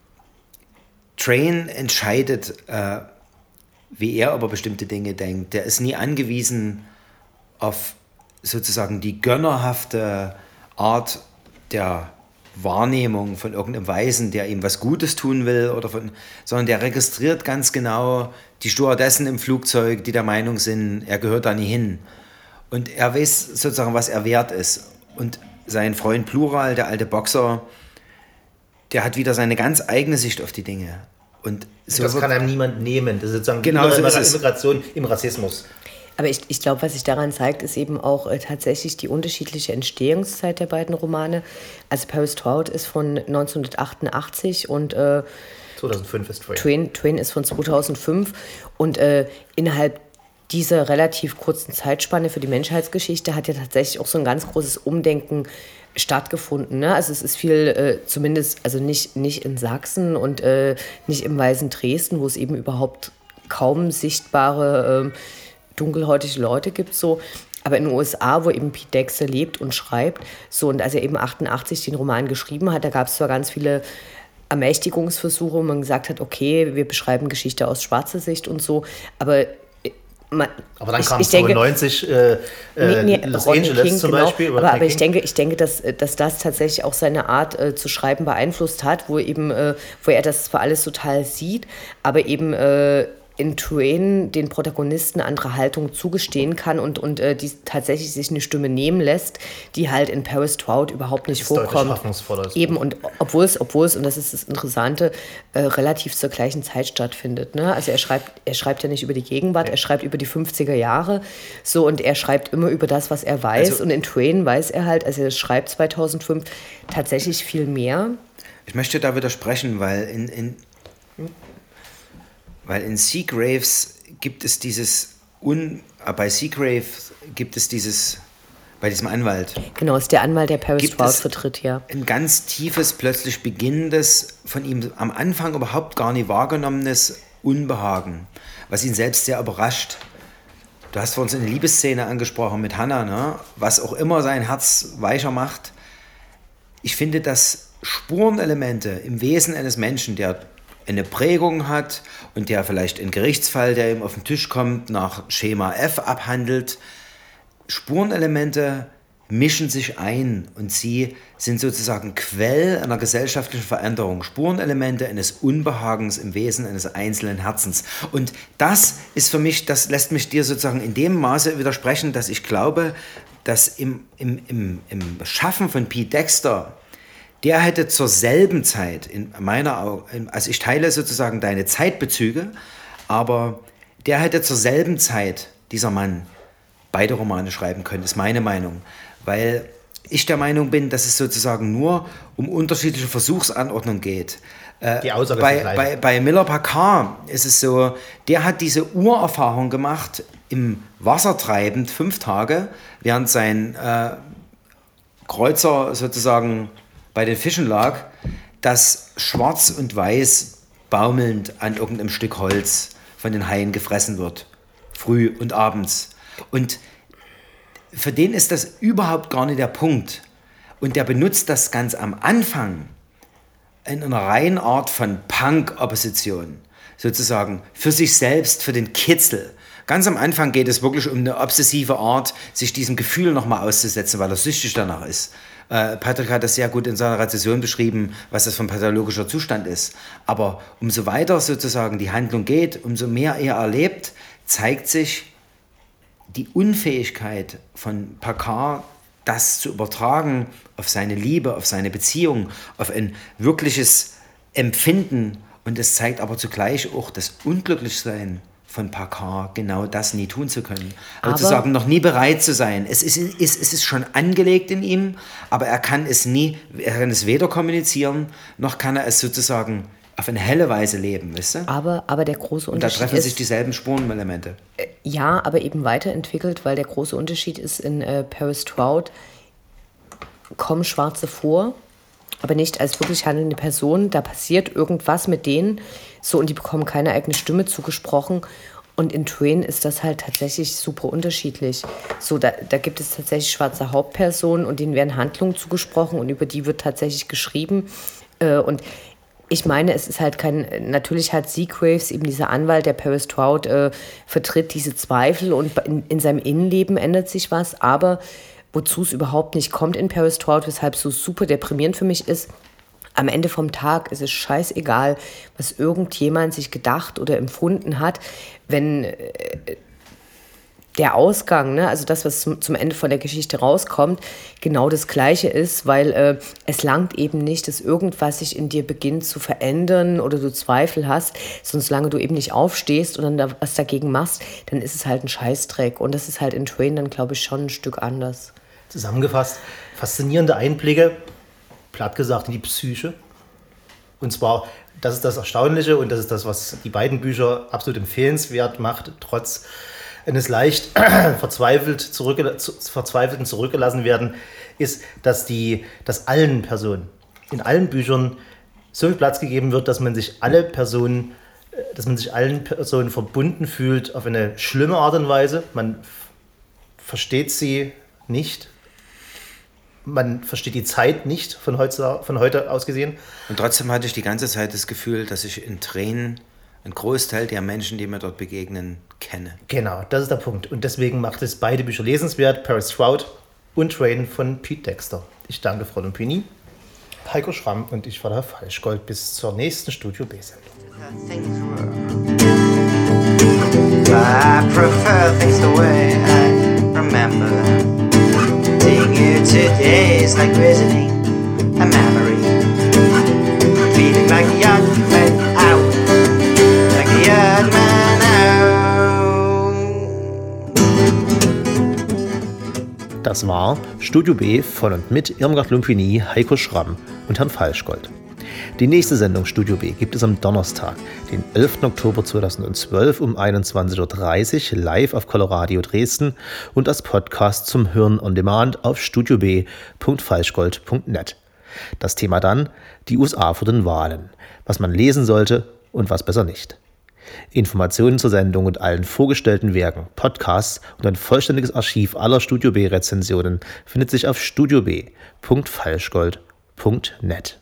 Train entscheidet, äh, wie er über bestimmte Dinge denkt. Der ist nie angewiesen auf sozusagen die gönnerhafte Art der Wahrnehmung von irgendeinem Weisen, der ihm was Gutes tun will, oder von, sondern der registriert ganz genau die Stewardessen im Flugzeug, die der Meinung sind, er gehört da nie hin. Und er weiß sozusagen, was er wert ist. Und sein Freund Plural, der alte Boxer, der hat wieder seine ganz eigene Sicht auf die Dinge. Und so das kann einem niemand nehmen. Das ist sozusagen genau die so ist es. Immigration im Rassismus. Aber ich, ich glaube, was sich daran zeigt, ist eben auch äh, tatsächlich die unterschiedliche Entstehungszeit der beiden Romane. Also Paris Trout ist von neunzehnhundertachtundachtzig und äh, zweitausendfünf ist Train. Train. Train ist von zweitausendfünf und äh, innerhalb dieser relativ kurzen Zeitspanne für die Menschheitsgeschichte hat ja tatsächlich auch so ein ganz großes Umdenken stattgefunden. Ne? Also es ist viel, äh, zumindest, also nicht, nicht in Sachsen und äh, nicht im weißen Dresden, wo es eben überhaupt kaum sichtbare äh, dunkelhäutige Leute gibt, so. Aber in den U S A, wo eben Pete Dexter lebt und schreibt, so, und als er eben achtundachtzig den Roman geschrieben hat, da gab es zwar ganz viele Ermächtigungsversuche, wo man gesagt hat, okay, wir beschreiben Geschichte aus schwarzer Sicht und so, aber man, aber dann ich, kam ich denke, neunzig äh, nee, nee, Los Rodney Angeles King, zum genau, Beispiel. Aber, aber ich denke, ich denke, dass, dass das tatsächlich auch seine Art äh, zu schreiben beeinflusst hat, wo eben, äh, wo er das zwar alles total sieht, aber eben äh, in Train den Protagonisten andere Haltung zugestehen kann und, und äh, die tatsächlich sich eine Stimme nehmen lässt, die halt in Paris Trout überhaupt nicht vorkommt. Eben, und obwohl es, obwohl es, und das ist das Interessante, äh, relativ zur gleichen Zeit stattfindet. Ne? Also er schreibt, er schreibt ja nicht über die Gegenwart, ja. Er schreibt über die fünfziger Jahre, so, und er schreibt immer über das, was er weiß. Also, und in Train weiß er halt, also er schreibt zweitausendfünf tatsächlich viel mehr. Ich möchte da widersprechen, weil in, in Weil in Seagraves gibt es dieses, Un, äh, bei Seagraves gibt es dieses, bei diesem Anwalt. Genau, ist der Anwalt, der Paris Trout vertritt, ja. Ein ganz tiefes, plötzlich beginnendes, von ihm am Anfang überhaupt gar nicht wahrgenommenes Unbehagen, was ihn selbst sehr überrascht. Du hast vorhin so eine Liebesszene angesprochen mit Hannah, ne? Was auch immer sein Herz weicher macht. Ich finde, dass Spurenelemente im Wesen eines Menschen, der eine Prägung hat und der vielleicht einen Gerichtsfall, der ihm auf den Tisch kommt, nach Schema F abhandelt. Spurenelemente mischen sich ein und sie sind sozusagen Quell einer gesellschaftlichen Veränderung. Spurenelemente eines Unbehagens im Wesen eines einzelnen Herzens. Und das ist für mich, das lässt mich dir sozusagen in dem Maße widersprechen, dass ich glaube, dass im, im, im, im Schaffen von Pete Dexter, der hätte zur selben Zeit, in meiner Augen, also ich teile sozusagen deine Zeitbezüge, aber der hätte zur selben Zeit, dieser Mann, beide Romane schreiben können, ist meine Meinung. Weil ich der Meinung bin, dass es sozusagen nur um unterschiedliche Versuchsanordnung geht. Die Aussage bei, ist gleich. bei, bei Miller-Packard ist es so, der hat diese Urerfahrung gemacht, im Wasser treibend, fünf Tage, während sein äh, Kreuzer sozusagen bei den Fischen lag, dass schwarz und weiß baumelnd an irgendeinem Stück Holz von den Haien gefressen wird. Früh und abends. Und für den ist das überhaupt gar nicht der Punkt. Und der benutzt das ganz am Anfang in einer reinen Art von Punk-Opposition. Sozusagen für sich selbst, für den Kitzel. Ganz am Anfang geht es wirklich um eine obsessive Art, sich diesem Gefühl nochmal auszusetzen, weil er süchtig danach ist. Äh, Patrick hat das sehr gut in seiner Rezession beschrieben, was das für ein pathologischer Zustand ist. Aber umso weiter sozusagen die Handlung geht, umso mehr er erlebt, zeigt sich die Unfähigkeit von Packard, das zu übertragen auf seine Liebe, auf seine Beziehung, auf ein wirkliches Empfinden. Und es zeigt aber zugleich auch das Unglücklichsein von Packard, genau das nie tun zu können. Aber, aber zu sagen, noch nie bereit zu sein. Es ist, es ist schon angelegt in ihm, aber er kann es nie, er kann es weder kommunizieren, noch kann er es sozusagen auf eine helle Weise leben, weißt du? Aber, aber der große Unterschied ist... Und da treffen ist, sich dieselben Spurenelemente. Äh, ja, aber eben weiterentwickelt, weil der große Unterschied ist, in äh, Paris Trout kommen Schwarze vor, aber nicht als wirklich handelnde Person. Da passiert irgendwas mit denen, so, und die bekommen keine eigene Stimme zugesprochen. Und in Twain ist das halt tatsächlich super unterschiedlich. So, da, da gibt es tatsächlich schwarze Hauptpersonen und denen werden Handlungen zugesprochen und über die wird tatsächlich geschrieben. Äh, und ich meine, es ist halt kein, natürlich hat Seagraves, eben dieser Anwalt, der Paris Trout äh, vertritt diese Zweifel und in, in seinem Innenleben ändert sich was, aber wozu es überhaupt nicht kommt in Paris Trout, weshalb es so super deprimierend für mich ist, am Ende vom Tag ist es scheißegal, was irgendjemand sich gedacht oder empfunden hat, wenn äh, der Ausgang, ne, also das, was zum, zum Ende von der Geschichte rauskommt, genau das Gleiche ist, weil äh, es langt eben nicht, dass irgendwas sich in dir beginnt zu verändern oder du Zweifel hast, sondern solange du eben nicht aufstehst und dann da was dagegen machst, dann ist es halt ein Scheißdreck. Und das ist halt in Twain dann, glaube ich, schon ein Stück anders. Zusammengefasst, faszinierende Einblicke, platt gesagt, in die Psyche. Und zwar, das ist das Erstaunliche und das ist das, was die beiden Bücher absolut empfehlenswert macht, trotz eines leicht verzweifelt zurückgel- zu, verzweifelten zurückgelassen werden, ist, dass, die, dass allen Personen, in allen Büchern so viel Platz gegeben wird, dass man sich alle Personen, dass man sich allen Personen verbunden fühlt auf eine schlimme Art und Weise. Man f- versteht sie nicht. Man versteht die Zeit nicht von heute, von heute aus gesehen. Und trotzdem hatte ich die ganze Zeit das Gefühl, dass ich in Tränen einen Großteil der Menschen, die mir dort begegnen, kenne. Genau, das ist der Punkt. Und deswegen macht es beide Bücher lesenswert, Paris Trout und Twain von Pete Dexter. Ich danke Frau Lumpini, Heiko Schramm und ich war der Falschgold. Bis zur nächsten Studio B-Sendung. I prefer things the way I remember them. Seeing you today is like visiting a memory. Feeling like a young man out, like a young man out. Das war Studio B von und mit Irmgard Lumpini, Heiko Schramm und Herrn Falschgold. Die nächste Sendung Studio B gibt es am Donnerstag, den elften Oktober zweitausendzwölf um einundzwanzig Uhr dreißig live auf Coloradio Dresden und als Podcast zum Hören on Demand auf studio b punkt falschgold punkt net. Das Thema dann die U S A vor den Wahlen, was man lesen sollte und was besser nicht. Informationen zur Sendung und allen vorgestellten Werken, Podcasts und ein vollständiges Archiv aller Studio B Rezensionen findet sich auf studio b punkt falschgold punkt net.